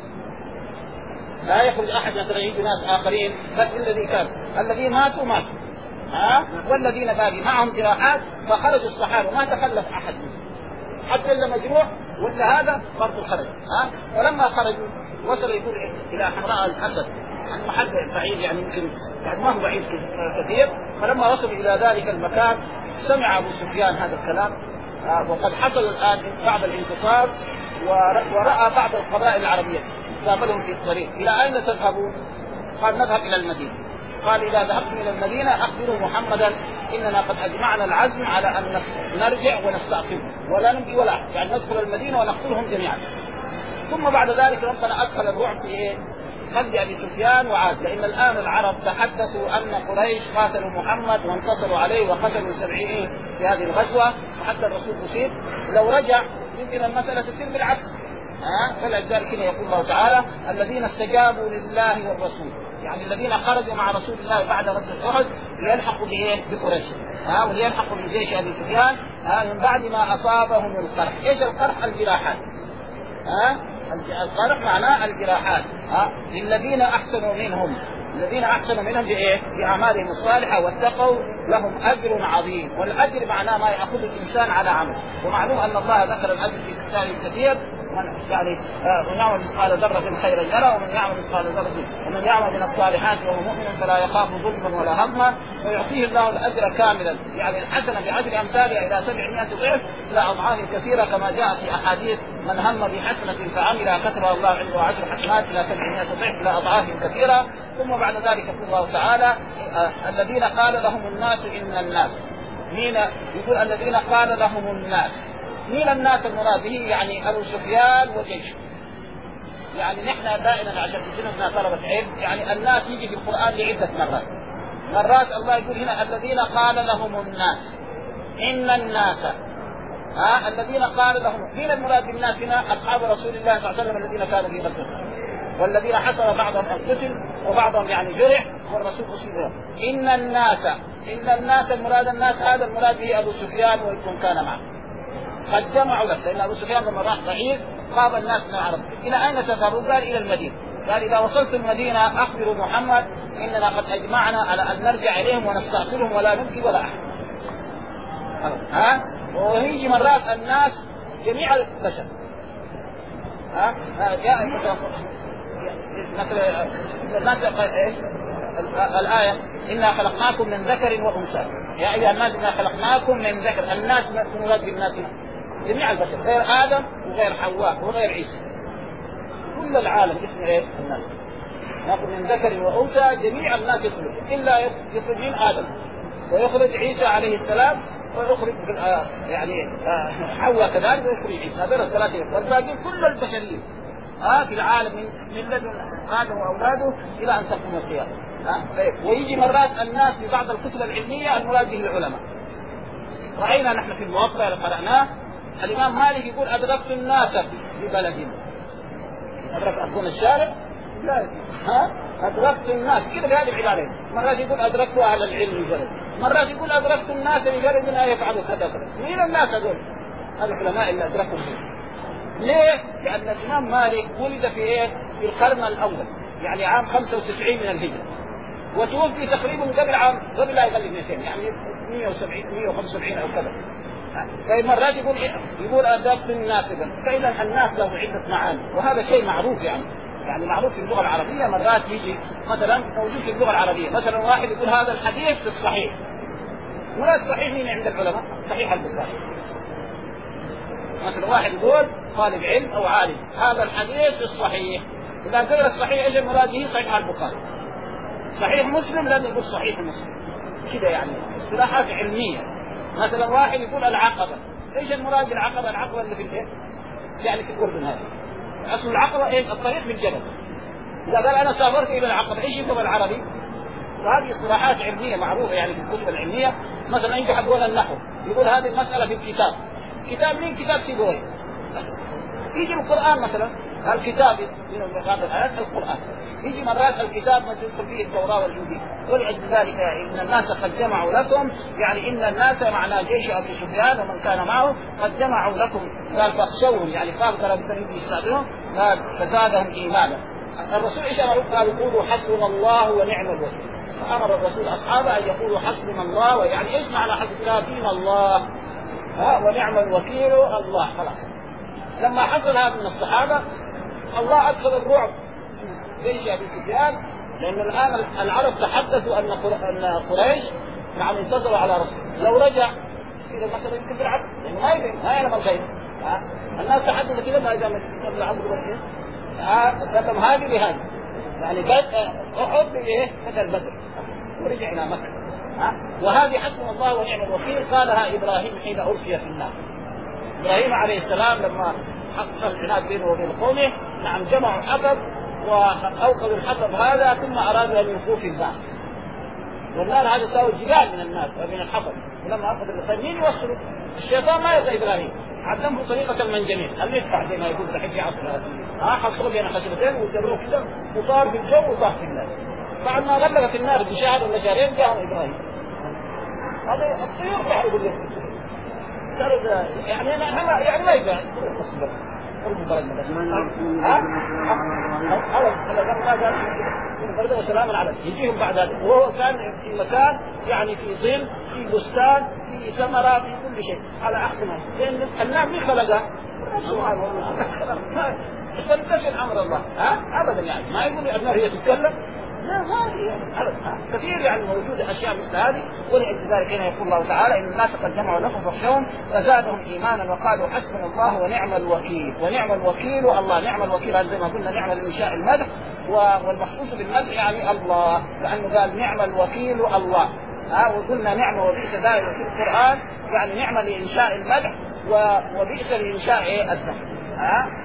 لا يخرج أحد مثلا يجي ناس آخرين، بس الذي كان الذين ماتوا ماتوا ها والذين باقي معهم جراحات. فخرج الصحابة ما تخلف أحد منهم حتى إذا مجروح ولا هذا برضو خرج. ها ولما خرجوا وصل يقول إلى حمراء الأسد، يعني محل بعيد يعني يمكن يعني ما هو بعيد كثير. فلما وصلوا إلى ذلك المكان سمع أبو سفيان هذا الكلام وقد حصل الآن بعد الانتصار ورأى بعض القبائل العربية قابلهم في الطريق. إلى أين تذهبون؟ قال نذهب إلى المدينة. قال إذا ذهبتم إلى المدينة أخبروا محمدا إننا قد أجمعنا العزم على أن نرجع ونستأصلهم ولا نبقي ولا أحد، يعني ندخل المدينة ونقتلهم جميعا. ثم بعد ذلك ربنا أدخل الرعب في إيه؟ قلب أبي سفيان وعاد، لأن الآن العرب تحدثوا أن قريش قاتلوا محمد وانتصروا عليه وقتلوا سبعين في هذه الغزوة وحتى الرسول أصيب. لو رجع يمكن المسألة تصير بالعكس. ها فلذلك كده يقول الله تعالى الذين استجابوا لله والرسول، يعني الذين خرجوا مع رسول الله بعد غزوة أحد ليلحقوا بإيه؟ بقريش، ها وليلحقوا بجيش أبي سفيان ها من بعد ما أصابهم القرح. إيش القرح؟ الجراحات. ها القرح معناه الجراحات. ها للذين أحسنوا منهم، الذين أحسنوا منهم بإيه؟ بأعمالهم الصالحة واتقوا لهم أجر عظيم. والأجر معناه ما يأخذ الإنسان على عمل، ومعلوم أن الله ذكر الأجر في كتابه كثير. من يعني من يعمل مثقال ذرة خيرا يرى ومن يعمل مثقال ذرة ومن يعمل من الصالحات وهو مؤمن فلا يخاف ظلما ولا هضما ويعطيه الله الأجر كاملا، يعني الحسنة بعشر أمثالها إلى سبعمائة ضعف إلى أضعاف كثيرة كما جاء في أحاديث من هم بحسنة فعملها كتبها الله عنده عشر حسنات إلى سبعمائة ضعف إلى أضعاف كثيرة. ثم بعد ذلك يقول الله تعالى الذين قال لهم الناس إن الناس، مين يقول الذين قال لهم الناس؟ مين الناس المراد به؟ يعني أبو سفيان وجيشه. يعني نحن دائما عشان جنبنا طلبة علم، يعني الناس يجي في القرآن لعدة مرات. مرات الله يقول هنا الذين قال لهم الناس إن الناس، ها الذين قال لهم. مين المراد بالناس هنا؟ أصحاب رسول الله صلى الله عليه وسلم الذين كانوا في غزوة، والذين حصل بعضهم قتل وبعضهم يعني جرح والرسول أصيب. إن الناس، إن الناس المراد الناس هذا المراد به أبو سفيان ويكون كان معه. قد جمعوا لك، لأن أبو سفيان لما راح ضعيف خاب الناس من العرب. إلى أين تذهبون؟ قال إلى المدينة. قال إذا وصلت المدينة أخبروا محمد إننا قد أجمعنا على أن نرجع إليهم ونستأصلهم ولا نبكي ولا أحد. ها ويجي مرات الناس جميع البشر. ها جاء مثلا الناس إيش الآية إنا خلقناكم من ذكر وأنثى يا أيها الناس إنا خلقناكم من ذكر. الناس مراد بالناس جميع البشر غير آدم وغير حواء وغير عيسى، كل العالم اسمه إيه؟ الناس. نأخذ من ذكر وأنثى جميع الناس يخرج إلا يخرج من آدم ويخرج عيسى عليه السلام ويخرج يعني حواء كذلك ويخرج عيسى. هذول الثلاثة والباقي كل البشريين آه في العالم من من لدن آدم وأولاده إلى أن تقوم القيامة. آه ويجي مرات الناس في بعض الكتب العلمية المراد به العلماء. رأينا نحن في الموطأ اللي قرأناه الإمام مالك يقول أدركت الناس في بلدنا. أدرك أكون الشارع؟ لا. ها أدركت الناس كده بهذه العبارة. مرات يقول أدركت أهل العلم في بلد، مرات يقول أدركت الناس في بلدنا يفعلوا كذا كذا. مين الناس هذول؟ هذول العلماء اللي أدركوا فيه. ليه؟ لأن الإمام مالك ولد في إيه؟ في القرن الأول، يعني عام خمسة وتسعين من الهجرة، وتوفي تقريبا قبل عام قبل لا يغلب مئتين، يعني مئة وسبعين مئة وخمسة وسبعين أو كذا. فإن مرات يقول إيه؟ يقول أدركت الناس. فإذا الناس له عدة معاني، وهذا شيء معروف يعني يعني معروف في اللغة العربية. مرات يجي مثلا موجود في اللغة العربية مثلا واحد يقول هذا الحديث في الصحيح. مراد صحيح مين عند العلماء؟ صحيح البخاري. مثلا واحد يقول طالب علم أو عالم هذا الحديث في الصحيح، إذا غير الصحيح إيش المراد به؟ صحيح البخاري. صحيح مسلم لم يقول صحيح مسلم كده، يعني اصطلاحات علمية. مثلا واحد يقول العقبة، إيش المراد بالعقبة؟ العقبة اللي في الإيه؟ يعني في الأردن هذه أصل العقبة إيه؟ الطريق في الجبل. إذا قال أنا سافرت إلى العقبة إيش يفهم العربي؟ وهذه اصطلاحات علمية معروفة يعني في الكتب العلمية. مثلا عندي حقول النحو يقول هذه المسألة في الكتاب. كتاب مين؟ كتاب سيبويه. يجي القرآن مثلا الكتاب من هذا الآيات القرآن. يجي مرات الكتاب مثل يدخل فيه التوراة والإنجيل. ولأجل ذلك إن الناس قد جمعوا لكم، يعني إن الناس معنى جيش أبي سفيان ومن كان معه قد جمعوا لكم. قال فاخشوهم، يعني قال قال بتريد يستعبدهم، قال فزادهم إيمانا. الرسول إيش أمر؟ قال يقولوا حسبنا الله ونعم الوكيل. فأمر الرسول أصحابه أن يقولوا حسبنا الله، ويعني إيش معنى حسبنا؟ فينا الله ها ونعم الوكيل الله. خلاص لما حصل هذا من الصحابة الله أدخل الرعب جيش أبي سفيان، لأن الآن العرب تحدثوا أن قريش نعم انتصروا على رسول لو رجع يصير المسألة يمكن بالعكس، لأنه ما يدري ما يعلم الغيب. الناس تحدث كذا ما يجامل قبل عبد الوسيل قدم هذه بهذه، يعني قد أحد بإيه مثل بدر ورجع إلى مكة. ها؟ وهذه حسبنا الله ونعم الوكيل قالها إبراهيم حين ألقي في النار. إبراهيم عليه السلام لما حصل العناد بينه وبين قومه، نعم جمعوا حطب وأوقدوا الحطب هذا ثم أرادوا أن يلقوه في النار، والنار هذا ساوى جبال من النار ومن الحطب. ولما أخذوا الثانيين يوصلوا الشيطان ما يرضى إبراهيم، علمه طريقة المنجمين اللي يدفع زي ما يقول بحج عصر ها حصلوا بين خشبتين وجروه كده وصار في الجو وصار في النار. بعد ما غلقت النار بشهر ولا شهرين جاءهم إبراهيم. هذا الطيور تحرق اليوم يعني أنا يعني ما يبان تصبر أرجو برد ها ها برد وسلاما عليك يجيهم بعد ذلك. وهو كان في مكان يعني في ظل في بستان في ثمرة في كل شيء على أحسن، لأن النار من خلقها سبحان الله تنتشر أمر الله. ها أبدا يعني ما يقول النار هي تتكلم، لا هذه كثير يعني موجودة أشياء مثل هذه. ولذلك هنا يقول الله تعالى إن الناس قد جمعوا لكم فاخشوهم فزادهم إيمانا وقالوا حسبنا الله ونعم الوكيل. ونعم الوكيل الله، نعم الوكيل زي ما قلنا نعم لإنشاء المدح، والمخصوص بالمدح يعني الله، لأنه قال نعم الوكيل الله. ها وقلنا نعمة وبئس دائما في القرآن يعني نعمة لإنشاء المدح وبئس لإنشاء الذم. ها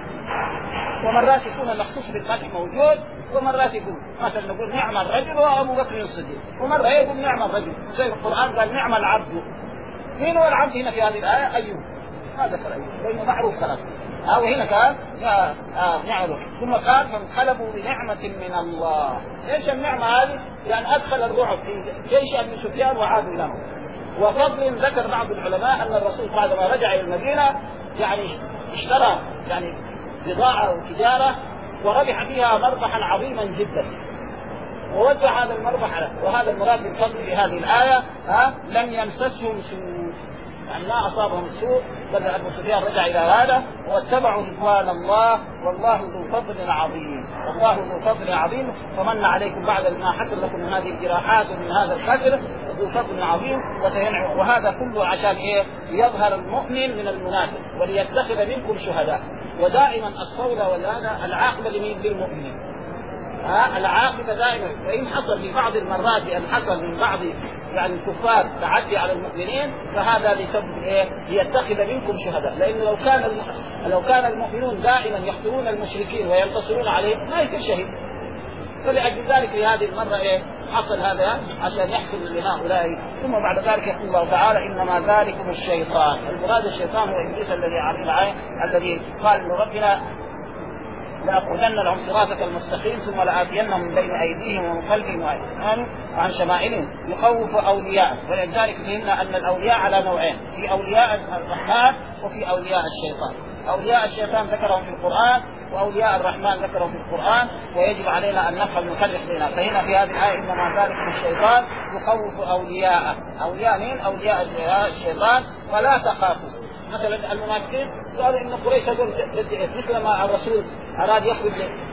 ومرات يكون المخصوص بالمدح موجود، ومرات يقول مثلا نقول نعم الرجل وأبو بكر الصديق، ومرة يقول نعم الرجل زي القرآن قال نعم العبد. مين هو العبد هنا في هذه الآية؟ أيوب، ما ذكر أيوب لأنه معروف خلاص. أو هنا قال نعم. ثم قال فانقلبوا بنعمة من الله. إيش النعمة هذه؟ يعني أدخل الرعب في جيش أبي سفيان وعادوا إلى مكة. وفضل ذكر بعض العلماء أن الرسول بعدما رجع إلى المدينة يعني اشترى يعني بضاعة وتجارة وربح فيها مربحا عظيما جدا ووزع هذا المربح على، وهذا المراد بالفضل في هذه الآية. ها لم يمسسهم سوء، يعني ما أصابهم سوء، بل أبو سفيان رجع إلى هذا واتبعوا رضوان الله والله ذو فضل عظيم، والله ذو فضل عظيم فمن عليكم بعد ما حصل لكم من هذه الجراحات ومن هذا القتل ذو فضل عظيم وسينعم. وهذا كله عشان إيه؟ يظهر المؤمن من المنافق وليتخذ منكم شهداء. ودائما الصولة والهذا العاقبة لمين؟ للمؤمنين. ها العاقبة دائما. وإن حصل في بعض المرات أن حصل من بعض يعني الكفار تعدي على المؤمنين فهذا لسبب إيه؟ ليتخذ منكم شهداء. لأنه لو كان لو كان المؤمنون دائما يقتلون المشركين وينتصرون عليهم ما يصير شهيد. فلأجل ذلك في هذه المرة إيه؟ حصل هذا عشان يحصل لهؤلاء. ثم بعد ذلك يقول الله تعالى إنما ذلكم الشيطان. المراد الشيطان هو إبليس الذي على العين الذي قال لربنا لأقعدن لهم صراطك المستقيم ثم لآتينهم من بين أيديهم ومن خلفهم وعن شمائلهم يخوف أولياء. ولذلك فهمنا أن الأولياء على نوعين، في أولياء الرحمن وفي أولياء الشيطان. أولياء الشيطان ذكرهم في القرآن وأولياء الرحمن ذكرهم في القرآن، ويجب علينا أن نفهم نفرق بينها. فهنا في هذه الآية إنما ذلك الشيطان يخوف أولياءه. أولياء مين؟ أولياء الشيطان. فلا تخافوا. مثلا المنافقين قالوا إن قريش تقول مثل ما الرسول أراد يخرج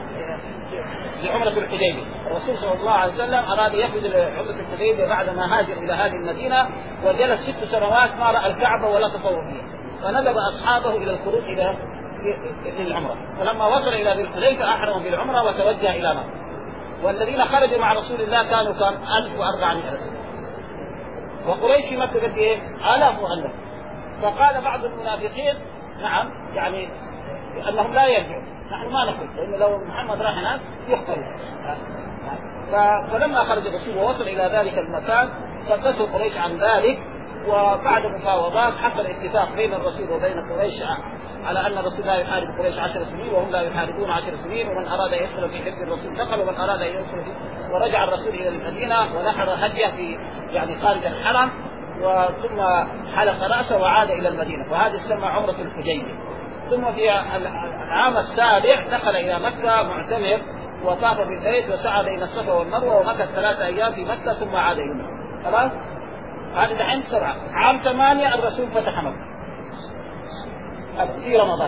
لعمرة الحديبية. الرسول صلى الله عليه وسلم أراد يخرج لعمرة الحديبية بعدما هاجر إلى هذه المدينة وجلس ست سنوات ما رأى الكعبة ولا تطوف فيها، فندب أصحابه إلى الخروج إلى للعمرة. فلما وصل إلى ذي الحليفة أحرم بالعمرة وتوجه إلى مكة. والذين خرجوا مع رسول الله كانوا كم ألف وأربعمائة ألف، وقريش في مكة قد إيه؟ آلاف وألاف. فقال بعض المنافقين نعم يعني أنهم لا يرجعوا، نحن ما نخرج لأن لو محمد راح هناك يقتل. فلما خرج الرسول ووصل إلى ذلك المكان صدته قريش عن ذلك، وبعد مفاوضات حصل اتفاق بين الرسول وبين قريش على أن الرسول لا يحارب قريش عشر سنين وهم لا يحاربون عشر سنين، ومن أراد أن يدخل في حزب الرسول دخل ومن أراد أن يدخل فيه. ورجع الرسول إلى المدينة ونحر هديه في يعني خارج الحرم، وثم حلق رأسه وعاد إلى المدينة، وهذه تسمى عمرة الحديبية. ثم في العام السابع دخل إلى مكة معتمر وطاف بالبيت وسعى بين الصفا والمروة ومكث ثلاثة أيام في مكة ثم عاد إلى مكة. خلاص هذا دحين بسرعة. عام ثمانية الرسول فتح مكة في رمضان.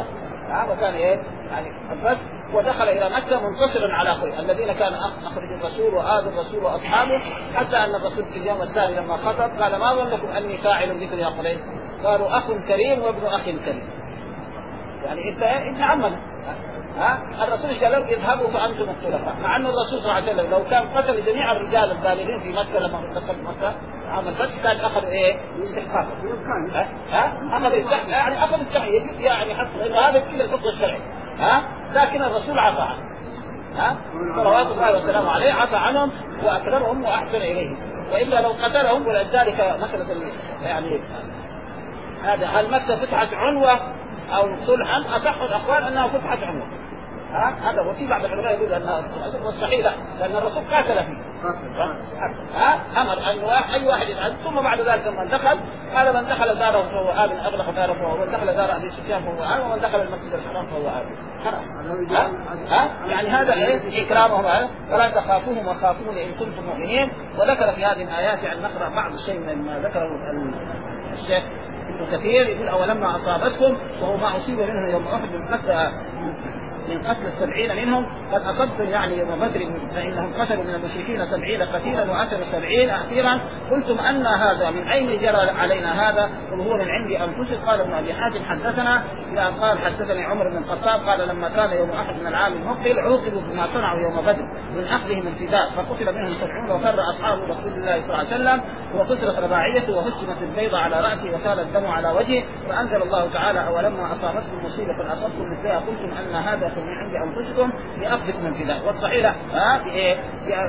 ها وكان ايه يعني الفتح، ودخل الى مكه منتصرا على اخوه الذين كان اخرج الرسول واذى الرسول واصحابه، حتى ان الرسول في اليوم الثاني لما خطب قال ما ظنكم اني فاعل بكم يا قريش؟ قالوا اخ كريم وابن اخ كريم، يعني انت ابن عمنا. ها الرسول قال لهم اذهبوا فانتم الخلفاء، مع ان الرسول صلى الله عليه وسلم لو كان قتل جميع الرجال البالغين في مكه لما دخل مكه عام الفتح كان اخذوا ايه؟ استحقاق. ها ها اخذ استحقاق يعني اخذ استحقاق يعني حتى انه هذا كله الحكم الشرعي. ها لكن الرسول عفى عنه. ها صلوات الله وسلامه عليه عفى عنهم واكرمهم واحسن اليهم، والا لو قتلهم. ولذلك مساله يعني هذا هل مكه فتحت عنوه او صلحا؟ اصح الاقوال انها فتحت عنوه. ها هذا وفي بعض العلماء يقول انها مستحيل لان الرسول قاتل فيه. ها امر ان اي واحد يفعل. ثم بعد ذلك من دخل قال من دخل داره فهو آمن، اغلق داره فهو، ومن دخل دار ابي سفيان فهو آمن، ومن دخل المسجد الحرام فهو آمن. خلاص. ها؟ ها يعني هذا ايه اكرامهم عليه، فلا تخافوهم وخافوني ان كنتم مؤمنين. وذكر في هذه الايات يعني نقرا بعض الشيء مما ذكره الشيخ ابن كثير. يقول اولما اصابتكم وهو ما اصيب منه يوم احد من قتل من قتل السبعين منهم قد أصبتم يعني يوم بدر فإنهم قتلوا من المشركين سبعين قتيلا وأتوا سبعين أخيرا، قلتم أن هذا من أين جرى علينا هذا؟ قل هو من عند أنفسكم. قال ابن أبي حاتم حدثنا إلى أن قال حدثني عمر بن الخطاب قال لما كان يوم أحد من العام المقبل عوقبوا بما صنعوا يوم بدر من أخذهم الفداء، فقتل منهم سبعون وفر أصحاب رسول الله صلى الله عليه وسلم وكسرت رباعيته وهشمت البيضة على رأسه وسال الدم على وجهه، فأنزل الله تعالى أولما أصابتكم مصيبة أصبتم مثلها قلتم أن هذا من عند أنفسكم لأخذكم من فداء. والصحيح ها بإيه؟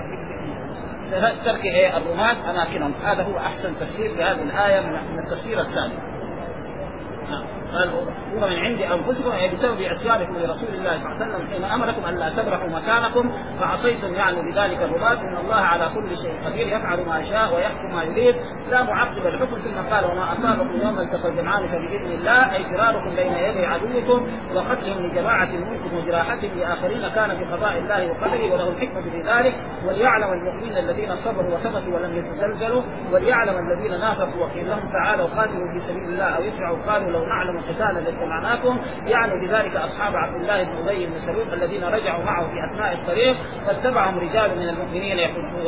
ترك إيه الرماة أماكنهم. هذا هو أحسن تفسير لهذه الآية من التفسير الثاني. قال هو من عند انفسكم اي بسبب عصيانكم لرسول الله صلى الله عليه وسلم حين امركم ان لا تبرحوا مكانكم فعصيتم يعني بذلك الرباط. ان الله على كل شيء قدير يفعل ما يشاء ويحكم ما يريد لا معقب الحكم. ثم قال وما اصابكم يوم التقى الجمعان فباذن الله اي فراركم بين يدي عدوكم وقتلهم لجماعه منكم وجراحتهم لاخرين كان بقضاء الله وقدره وله الحكمه في ذلك. وليعلم المؤمنين الذين صبروا وثبتوا ولم يتزلزلوا وليعلم الذين نافقوا وقيل لهم تعالوا قاتلوا في سبيل الله او يدفعوا قالوا لو نعلم قتالا لاجتمعناكم. يعني بذلك اصحاب عبد الله بن ابي بن سلول الذين رجعوا معه في اثناء الطريق فاتبعهم رجال من المؤمنين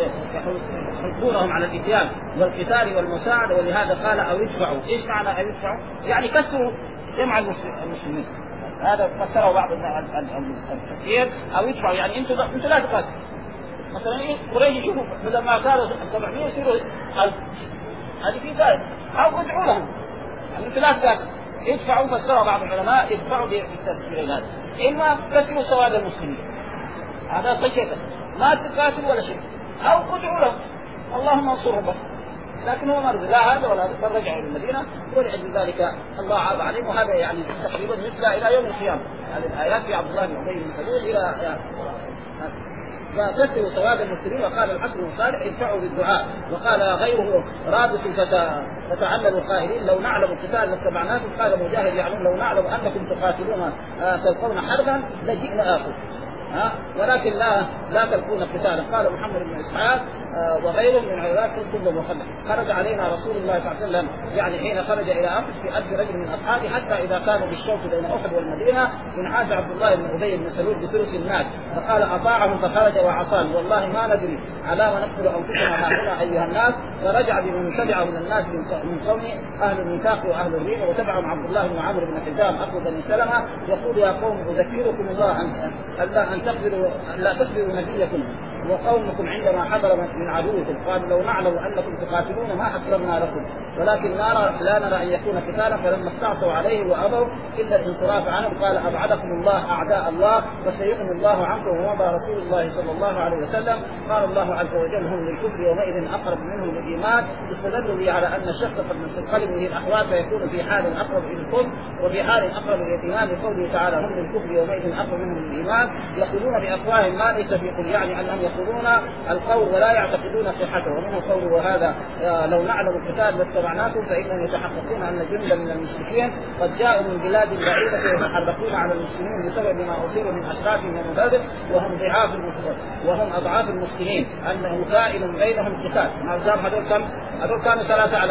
يحثونهم على الاتيان والقتال والمساعده. ولهذا قال او يدفعوا. ايش معنى او يدفعوا؟ يعني كسروا جمع المسلمين. هذا فسره بعض التفسير. او يدفعوا يعني انتم انتم لا تقاتلوا. مثلا ايه قريش يشوفوا بدل ما كانوا سبعمائة يصيروا ألف، هذه في ذلك. او ادعوا لهم يعني ثلاث ذلك يدفعوا. فسروا بعض العلماء يدفعوا بالتفسيرين هذا. اما كسروا سواد المسلمين هذا طيب ما تقاتلوا ولا شيء، او ادعوا لهم اللهم انصرهم بس. لكن هو مرض لا هذا ولا هذا فرجعوا للمدينه ولأجل ذلك الله عاب عليهم. وهذا يعني تقريبا مثل الى يوم القيامه. هذه الايات في عبد الله بن ابي بن سلول الى فكسروا سواد المسلمين. وقال الحسن بن صالح ادفعوا بالدعاء. وقال غيره رابط فتعلموا القائلين لو نعلم القتال لاتبعناكم. قال مجاهد يعلم لو نعلم انكم تقاتلون تلقون حربا لجئنا اخذ ها ولكن لا لا تلقون قتالا. قال محمد بن اسحاق وغيره من علماء كتب وخلق خرج علينا رسول الله صلى الله عليه وسلم يعني حين خرج الى احد في ألف رجل من اصحابه حتى اذا كانوا بالشوط بين احد والمدينه انحاز عبد الله بن ابي بن سلول بثلث الناس فقال اطاعهم فخرج وعصاه والله ما ندري على ما نقتل انفسنا هنا ايها الناس. فرجع بمن تبعه من الناس من قوم اهل الميثاق واهل الرين وتبعهم عبد الله بن عمرو بن حزام اخو بني سلمه يقول يا قوم اذكركم الله ان الا ان تقبلوا لا تقبلوا نبيكم وقومكم عندما حضر من عدوكم. قالوا لو نعلم انكم تقاتلون ما حصرنا لكم ولكن نرى لا نرى ان يكون قتالا. فلما استعصوا عليه وابوا الا الانصراف عنهم قال ابعدكم الله اعداء الله وسيغني الله عنكم ومضى رسول الله صلى الله عليه وسلم. قال الله عز وجل هم للكفر يومئذ اقرب منهم للايمان. استدلوا به على ان الشخص قد تنقلب به الاحوال فيكون في حال اقرب الى الكفر وفي حال اقرب الى الايمان بقوله تعالى هم للكفر يومئذ اقرب منهم للايمان. يقولون بافواههم ما ليس في قل يعني انهم يقولون القول ولا يعتقدون صحته. ومنه قوله وهذا لو نعلم القتال لاتبعناكم فانهم يتحققون ان جندا من المشركين قد جاءوا من بلاد بعيده يتحركون على المسلمين بسبب ما اصيبوا من اشرافهم ومبادئ وهم ضعاف وهم اضعاف المسلمين انه كائن بينهم قتال. ما دام هذول كم هذول كانوا ثلاثة آلاف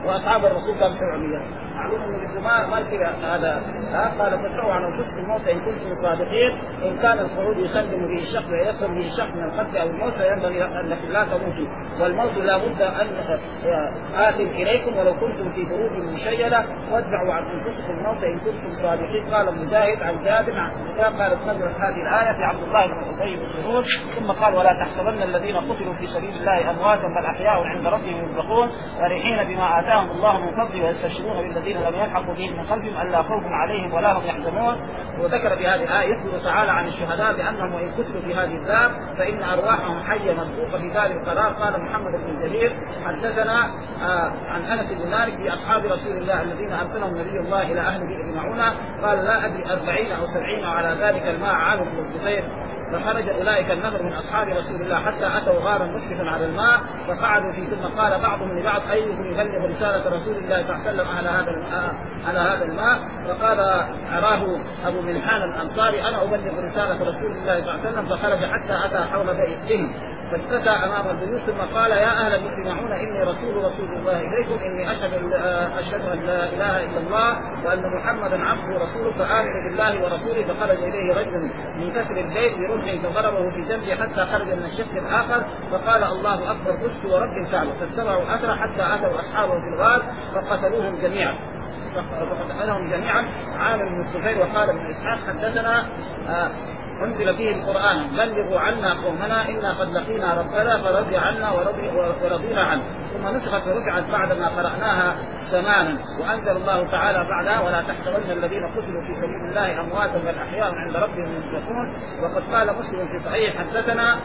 واصحاب الرسول كانوا سبعمية. معلوم ان ما ما يصير هذا. قال فادعوا عن انفسكم الموت ان كنتم صادقين، ان كان الخروج يسلم به الشخص ويسر به الشخص من القتل او الموت فينبغي انكم لا تموتوا، والموت لا بد ان آت اليكم ولو كنتم في بروج مشيده، وادعوا عن انفسكم الموت ان كنتم صادقين. قال مجاهد عن جابر قالت نزلت هذه الايه في عبد الله بن ابي بن سلول، ثم قال ولا تحسبن الذين قتلوا في سبيل الله امواتا بل احياء عند ربهم يرزقون فرحين بما اتاهم الله من فضله ويستبشرون بالذين لم يلحقوا بهم من خلفهم الا خوف عليهم ولا هم يحزنون. وذكر في هذه الايه يخبر تعالى عن الشهداء بانهم وان قتلوا في هذه الدار فان ارواحهم حيه مسبوقه في دار القرار. قال محمد بن جرير حدثنا آه عن انس بن مالك في اصحاب رسول الله الذين ارسلهم نبي الله الى اهل بئر معونه، قال لا ادري أربعين او سبعين على ذلك الماء عامر بن الزبير، فخرج اولئك النفر من اصحاب رسول الله حتى اتوا غارا مشرفا على الماء فقعدوا فيه، ثم قال بعضهم لبعض ايكم يبلغ رساله رسول الله صلى الله عليه وسلم على هذا الماء على هذا الماء فقال اراه ابو ملحان الانصاري انا ابلغ رساله رسول الله صلى الله عليه وسلم، فخرج حتى اتى حول بئرهم فاتسع امام البيوت ثم قال يا اهل بئر معونه اني رسول رسول الله اليكم اني اشهد اشهد ان لا اله الا الله وان محمدا عبده ورسوله فامنوا بالله ورسوله. فخرج اليه رجل من كسر البيت برمح فضربه في جنبه حتى خرج من الشق الاخر فقال الله اكبر فزت ورب الكعبه، فاتبعوا اثره حتى اتوا اصحابه في الغار فقتلوهم جميعا فقتلهم جميعا. عامر بن الزبير وقال ابن اسحاق حدثنا آه انزل فيه القرآن بلغوا عنا قومنا إنا قد لقينا ربنا فرضي عنا ورضينا عنه، ثم نسخت ورجعت بعدما قرأناها زمانا. وأنزل الله تعالى بعدها ولا تحسبن الذين قتلوا في سبيل الله أمواتا بل أحياء عند ربهم يرزقون. وقد قال مسلم في صحيح حدثنا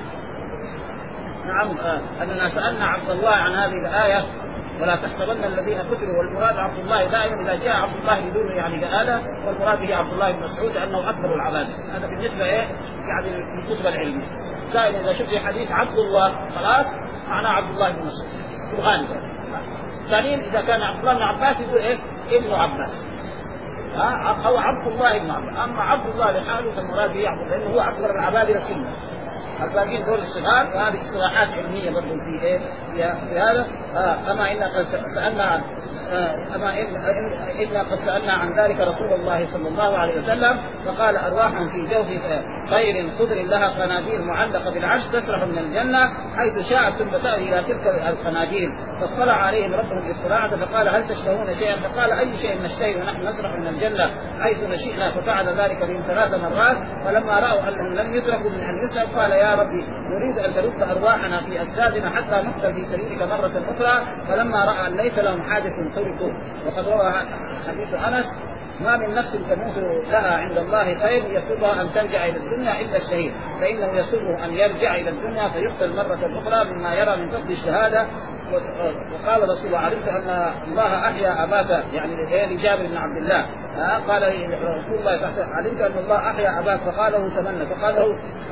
نعم أننا سألنا عبد الله عن هذه الآية ولا تحسبن الذين قتلوا، والمراد عبد الله دائما اذا جاء عبد الله بدون يعني قاله والمراد به عبد الله بن مسعود انه اكبر العباده. هذا بالنسبه ايه يعني للكتب العلميه. دائما اذا شفت حديث عبد الله خلاص معناه عبد الله بن مسعود غالبا. ثانيا اذا كان عبد الله بن عباس يقول ايه ابن عباس ها او عبد الله بن عباس. اما عبد الله لحاله فالمراد به عبد لانه هو اكبر العباده سنا، الباقيين دول الصغار. وهذه اصطلاحات علميه برضه في ايه في هذا. آه اما ان قد سالنا عن آه اما ان إن قد سالنا عن ذلك رسول الله صلى الله عليه وسلم فقال ارواح في جوف طير خضر لها قناديل معلقه بالعرش تسرح من الجنه حيث شاءت ثم تأوي الى تلك القناديل، فاطلع عليهم ربهم باطلاعه فقال هل تشتهون شيئا؟ فقال اي شيء نشتهي ونحن نسرح من الجنه حيث نشئنا، ففعل ذلك بهم ثلاث مرات. فلما راوا انهم لم يتركوا من ان يسال قال يا ربي نريد ان ترد ارواحنا في اجسادنا حتى نقتل في سبيلك مره اخرى. فلما راى ان ليس لهم حاجه تركوا. وقد روى حديث انس ما من نفس تموت لها عند الله خير يسرها ان ترجع الى الدنيا الا الشهيد، فانه يسره ان يرجع الى الدنيا فيقتل مره اخرى مما يرى من فضل الشهاده. وقال رسول الله علمت ان الله احيا اباك يعني لجابر بن عبد الله قال رسول الله علمت ان الله احيا اباك فقاله تمنى فقاله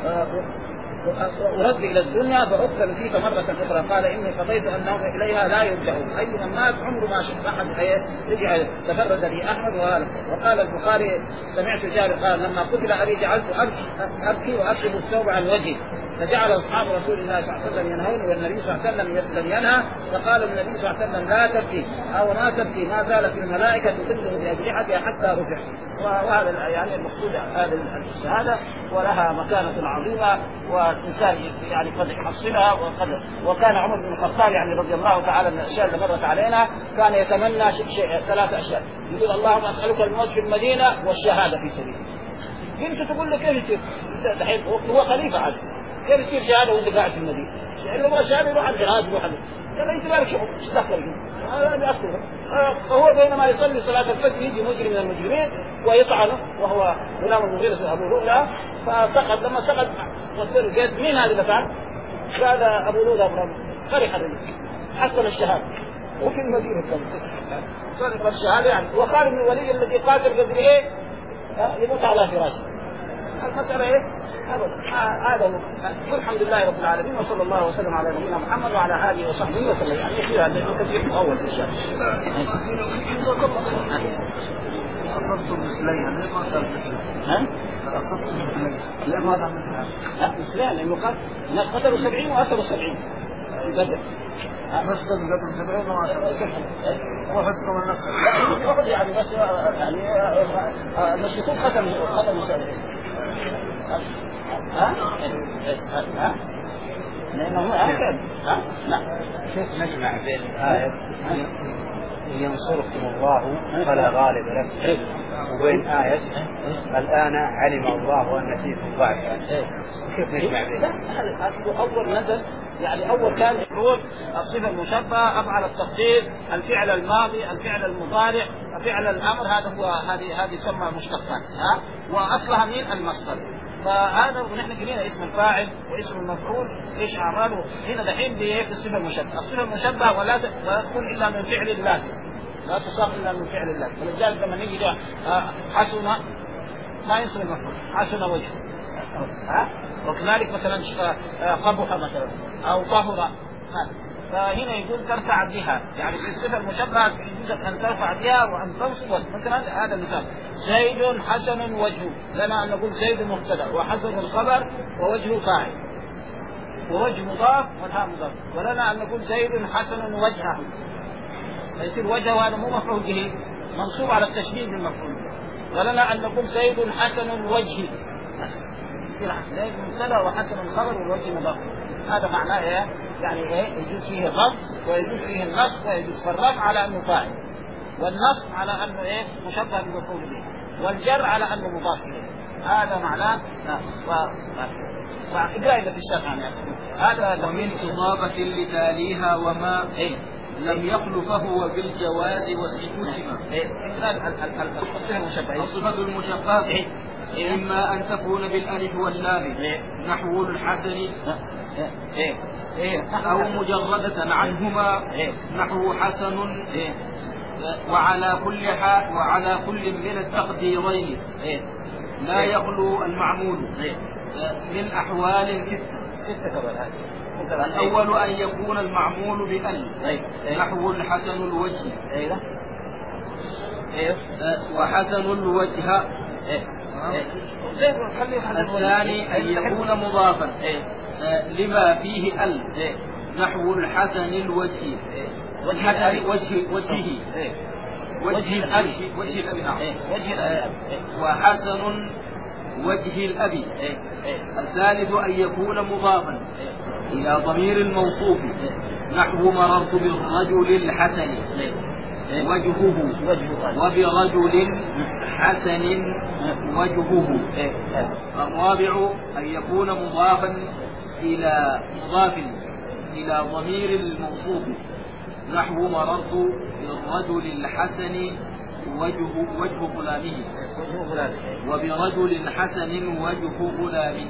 ورد الى الدنيا فاقتل فيك مره اخرى. قال اني قضيت انهم اليها لا يرجعون. اي من مات عمره ما شفت احد رجع. تفرد لي احمد وهذا. وقال البخاري سمعت جابر قال لما قتل ابي جعلت ابكي واكشف الثوب عن وجهي فجعل اصحاب رسول الله صلى الله عليه وسلم ينهون والنبي صلى الله عليه وسلم لم ينهى، فقال النبي صلى الله عليه وسلم لا تبكي او ما تبكي ما زالت الملائكه تقبل باجنحتها حتى رفع. وهذا يعني المقصود هذه الشهاده ولها مكانه عظيمه والانسان يعني قد يحصلها. وقد وكان عمر بن الخطاب يعني رضي الله تعالى من الاشياء اللي مرت علينا كان يتمنى شيء ثلاث اشياء، يقول اللهم اسالك الموت في المدينه والشهاده في سبيلك. بنت تقول له كيف يصير دحين هو خليفه عادي كيف يصير شهاده وانت قاعد في المدينه؟ اللي يبغى شهاده يروح على الجهاد يروح على قال انت مالك شغل ايش دخلك؟ هذا اكثر. فهو بينما يصلي صلاه الفجر يجي مجرم من المجرمين ويطعنه وهو غلام المغيرة ابو لؤلؤة فسقط. لما سقط قلت له مين هذا اللي فعل؟ قال ابو لؤلؤة فرح الرجل حصل الشهاده وفي المدينه صدق الشهاده يعني. وخالد بن الوليد الذي قاتل قدر ايه؟ يموت على فراشه. المساله ايه؟ هذا والحمد لله رب العالمين وصلى الله وسلم على نبينا محمد وعلى اله وصحبه وسلم. يعني في هذا كثير مطول ان شاء الله. أصبت مثليها ليه ما صار مثلها؟ ها؟ أصبت مثليها ليه ما صار مثلها؟ لا مثليها لأنه قال الناس قتلوا سبعين وأسروا سبعين. بدر نسبة قدر سبعين وعشرة واحد كمان نسبة واحد يعني بس يعني مش يكون ختم ختم سبعين ها ها لأنه هكذا ها لا كيف نجمع بين الآية ينصركم الله فلا غالب لكم وبين آية الآن علم الله أن فيكم ضعفا؟ كيف نجمع بينها؟ هذا أول نزل يعني أول كان يقول الصفة المشبهة أفعل التفضيل الفعل الماضي الفعل المضارع فعل الأمر هذا هو هذه هذه يسمى مشتقات ها وأصلها من المصدر. فهذا ونحن قلنا اسم الفاعل واسم المفعول ايش اعماله هنا دحين في الصفه المشبهه. الصفه المشبهه ولا ولا تكون الا من فعل اللازم لا تصاب الا من فعل اللازم. ولذلك لما نيجي حسن ما ينصب المفعول حسن وجهه ها وكذلك مثلا قبح مثلا او طهر فهنا يقول ترفع بها يعني في الصفه المشبهه يجوز ان ترفع بها وان تنصب مثلا. هذا مثال زيد حسن وجهه لنا ان نقول زيد مبتدا وحسن الخبر ووجهه فاعل ووجه مضاف والهاء مضاف ولنا ان نقول زيد حسن وجهه فيصير وجهه هذا مو مفعول به منصوب على التشبيه بالمفعول ولنا ان نقول زيد حسن وجهه زيد مبتدا وحسن الخبر والوجه مضاف. هذا معناه ايه يعني ايه يجوز فيه الرفع ويجوز فيه النصب ويجوز في الرفع على انه فاعل والنصب على انه ايه مشبه بالمفعول به والجر على انه مضاف اليه. هذا معناه فاقرا الى في الشرع يعني هذا ومن إضافة لتاليها وما إيه؟ لم يخل فهو بالجواز وسما. إيه؟ الصفة المشبهة الصفة المشبهة إيه؟ إيه؟ إما أن تكون بالألف واللام إيه؟ نحو الحسن إيه؟ إيه؟ أو مجردة عنهما إيه؟ نحو حسن إيه؟ وعلى كل حال وعلى كل من التقديرين إيه؟ لا يخلو المعمول إيه؟ من أحوال ستة. ستة كبر هذه. الأول أن يكون المعمول بأل إيه؟ نحو الحسن الوجه إيه؟ إيه؟ وحسن الوجه. إيه؟ الثاني أن يكون مضافا إيه؟ لما فيه ال إيه؟ نحو الحسن الوجه وجه الأبي وجه وجهه إيه؟ وجه الأب وجه الأب نعم إيه؟ وجه الأب وحسن وجه الأب. إيه؟ إيه؟ الثالث أن يكون مضافا إيه؟ إلى ضمير الموصوف نحو مررت بالرجل الحسن وجهه وبرجل حسن وجهه. الرابع أن يكون مضافا إلى مضاف إلى ضمير الموصوف نحو مررت بالرجل الحسن وجه وجه غلامه وبرجل حسن وجه غلامه.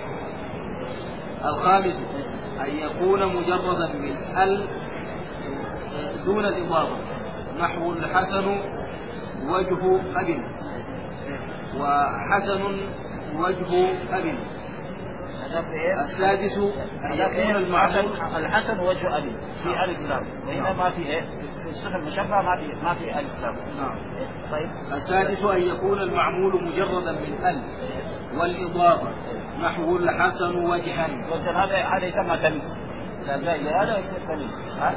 الخامس أن يكون مجردا من ال دون الإضافة نحو الحسن وجه أب وحسن وجه أب. السادس أن يكون المعمول الحسن وجه أبي في ألف لام وهنا ما في إيه في الصفة المشبهة ما في ما في ألف لام. نعم. طيب السادس أن يكون المعمول مجردا من ال والإضافة نحو الحسن وجها. هذا هذا يسمى تمييز لا زائد هذا يصير تمييز. ها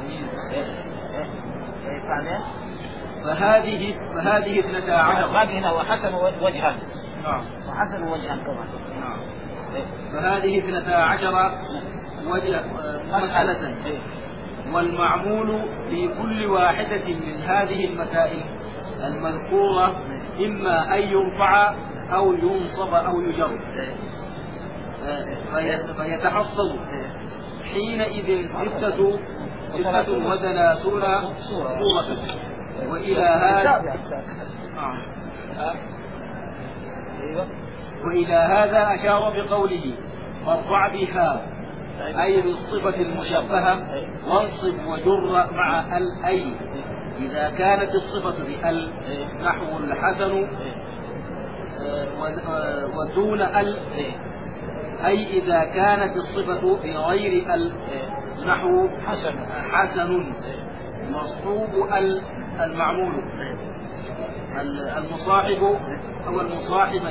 إيه فهذه فهذه اثنتا عشر. هذه هنا وحسن وجها. نعم. وحسن وجها كمان. نعم. فهذه اثنتا عشر وجه مسألة والمعمول في كل واحدة من هذه المسائل المذكورة إما أن يرفع أو ينصب أو يجر فيتحصل حينئذ ستة ستة وثلاثون صورة. وإلى هذا وإلى هذا أشار بقوله فارفع بها أي بالصفة المشبهة وانصب وجر مع ال أي إذا كانت الصفة بال نحو الحسن ودون ال أي إذا كانت الصفة بغير ال نحو حسن حسن مصحوب ال المعمول المصاحب أو المصاحبة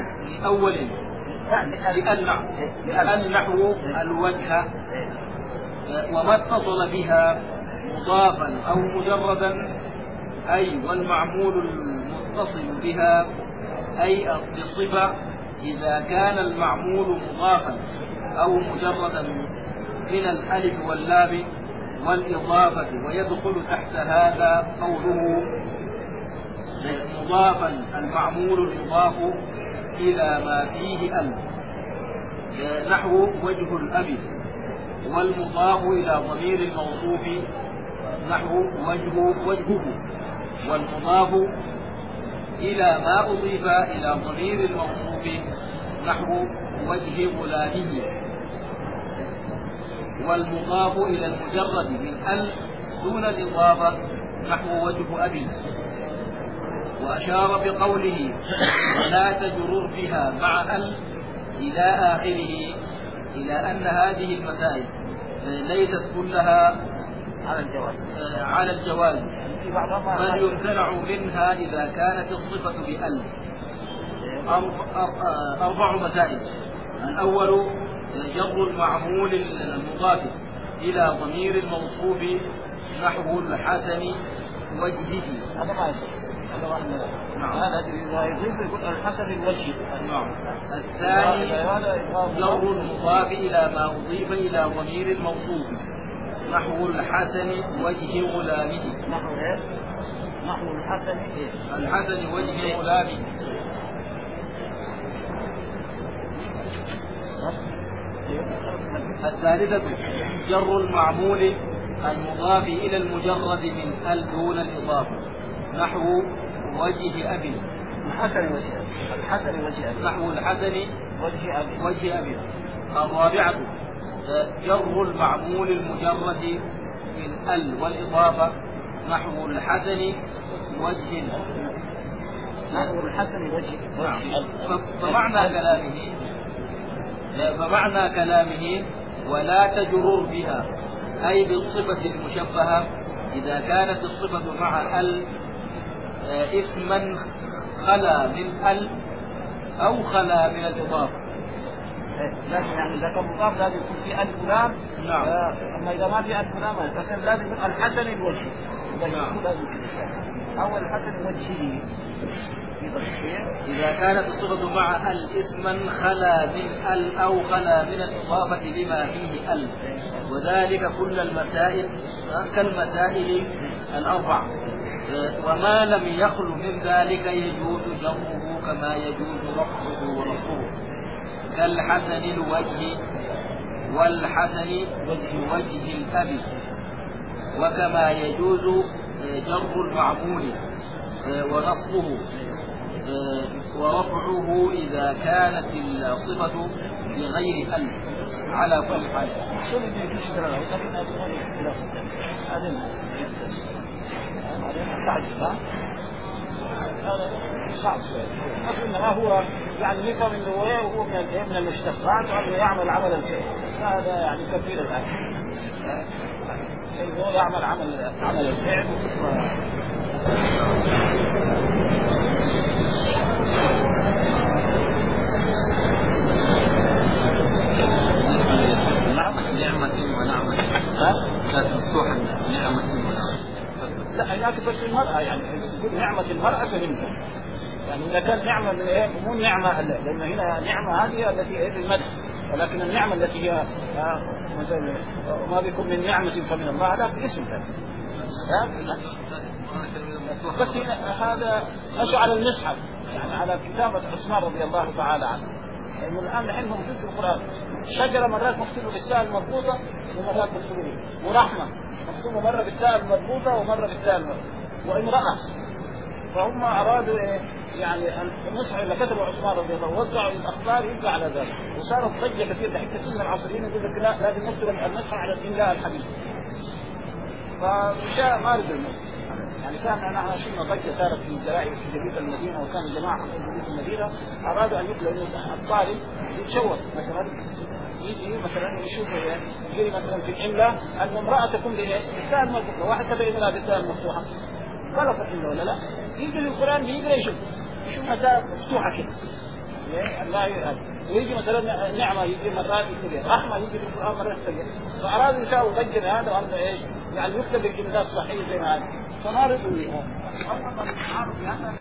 لأول لأن نحو الوجه وما اتصل بها مضافا أو مجردا أي والمعمول المتصل بها أي بالصفة إذا كان المعمول مضافا أو مجردا من الألف واللام والإضافة، ويدخل تحت هذا قوله مضافا المعمول المضاف إلى ما فيه ألف، نحو وجه الأب، والمضاف إلى ضمير الموصوف نحو وجه وجهه، والمضاف إلى ما أضيف إلى ضمير الموصوف نحو وجه غلامه، والمضاف إلى المجرد من ال دون الإضافة نحو وجه أبي. وأشار بقوله لا تجرر بها مع ال إلى آخره إلى أن هذه المسائل ليست كلها على الجواز على الجواز بل يمتنع منها إذا كانت الصفة بأل. أربع مسائل: الأول جر المعمول المضاف إلى ضمير الموصوف نحو الحسن وجهه، هذا ما يصير، هذا واحد من هذا إذا يضيف يقول الحسن الوجه. نعم. الثاني جر المضاف إلى ما أضيف إلى ضمير الموصوف نحو الحسن وجه غلامه. نحو ايه؟ نحو الحسن ايه؟ الحسن وجه غلامه. الثالثة جر المعمول المضاف إلى المجرد من ال دون الإضافة نحو وجه أبي. الحسن وجه الحسن وجه أبي نحو الحسن وجه أبي وجه أبي. الرابعة جر المعمول المجرد من ال والإضافة نحو الحسن وجه نحو الحسن وجه. فمعنى كلامه فمعنى كلامه ولا تجرر بها أي بالصفة المشبهة إذا كانت الصفة مع ال اسما خلا من ال أو خلا من الإضافة. لكن يعني إذا كان مضاف لازم يكون في ألف ولام. نعم. أما إذا ما في ألف ولام لكن لازم يكون الحسن الوجه. نعم. لازم كذا. أول الحسن وجهه. إذا كانت الصفة مع ال اسما خلا من ال أو خلا من الإضافة لما فيه ال، وذلك كل المسائل كالمسائل الأربع. وما لم يخل من ذلك يجوز جره كما يجوز رفعه ورفعه، كالحسن الوجه والحسن وجه الأب، وكما يجوز جر المعمول ونصبه ورفعه إذا كانت الصفة بغير ال على كل حال. شو اللي يجوز ترى لكن هذا هذا صعب شوي. إنما هو يعني يفهم إنه هو من من المشتقات وأنه يعمل عمل الفعل، هذا يعني كثير الآن. هو يعمل عمل عمل الفعل. نعمة ونعمة لا مفتوحة نعمة ونعمة. لا هناك بس المرأة يعني تقول نعمة المرأة فهمتها. يعني إذا كان نعمة من إيه مو نعمة، لأن هنا نعمة هذه التي هي المدح، ولكن النعمة التي هي مثلا ما بيكون من نعمة فمن الله هذا اسم ثاني. بس هذا مشى على المصحف يعني على كتابة عثمان رضي الله تعالى عنه. يعني الآن نحن موجود في القرآن شجرة مرات مكتوبة بالتاء المضبوطة ومرات مكتوبة ورحمة مكتوبة مرة بالتاء المضبوطة ومرة بالتاء المضبوطة وامرأة. فهم أرادوا إيه يعني المصحف اللي كتبه عثمان رضي الله وزعوا الأخبار يبقى على ذلك، وصارت ضجة كثير لحتى كثير من العصريين يقول لك لا لازم نكتب المصحف على الإملاء الحديث. فمشاء ما رجع يعني كان أنا شفنا ضجة صارت في الجرائد في جريدة المدينة، وكان الجماعة في جريدة المدينة أرادوا أن يقولوا إنه الطالب يتشوه مثلا يجي مثلا يشوف يجي مثلا في الإملاء أن امرأة تكون بالتاء المفتوحة، واحد كتب إملاء بالتاء المفتوحة غلط الإملاء ولا لا؟ يجي القرآن بيقرأ يشوف يشوف تاء مفتوحة كده الله يهدي. ويجي مثلا نعمه يجي مرات يكتب رحمه يجي في القران مرات يكتب، فاراد يساوي ضجر هذا وهذا ايش؟ يعني يكتب الجملات صحيح زي ما هذا، فما رضوا لي هذا.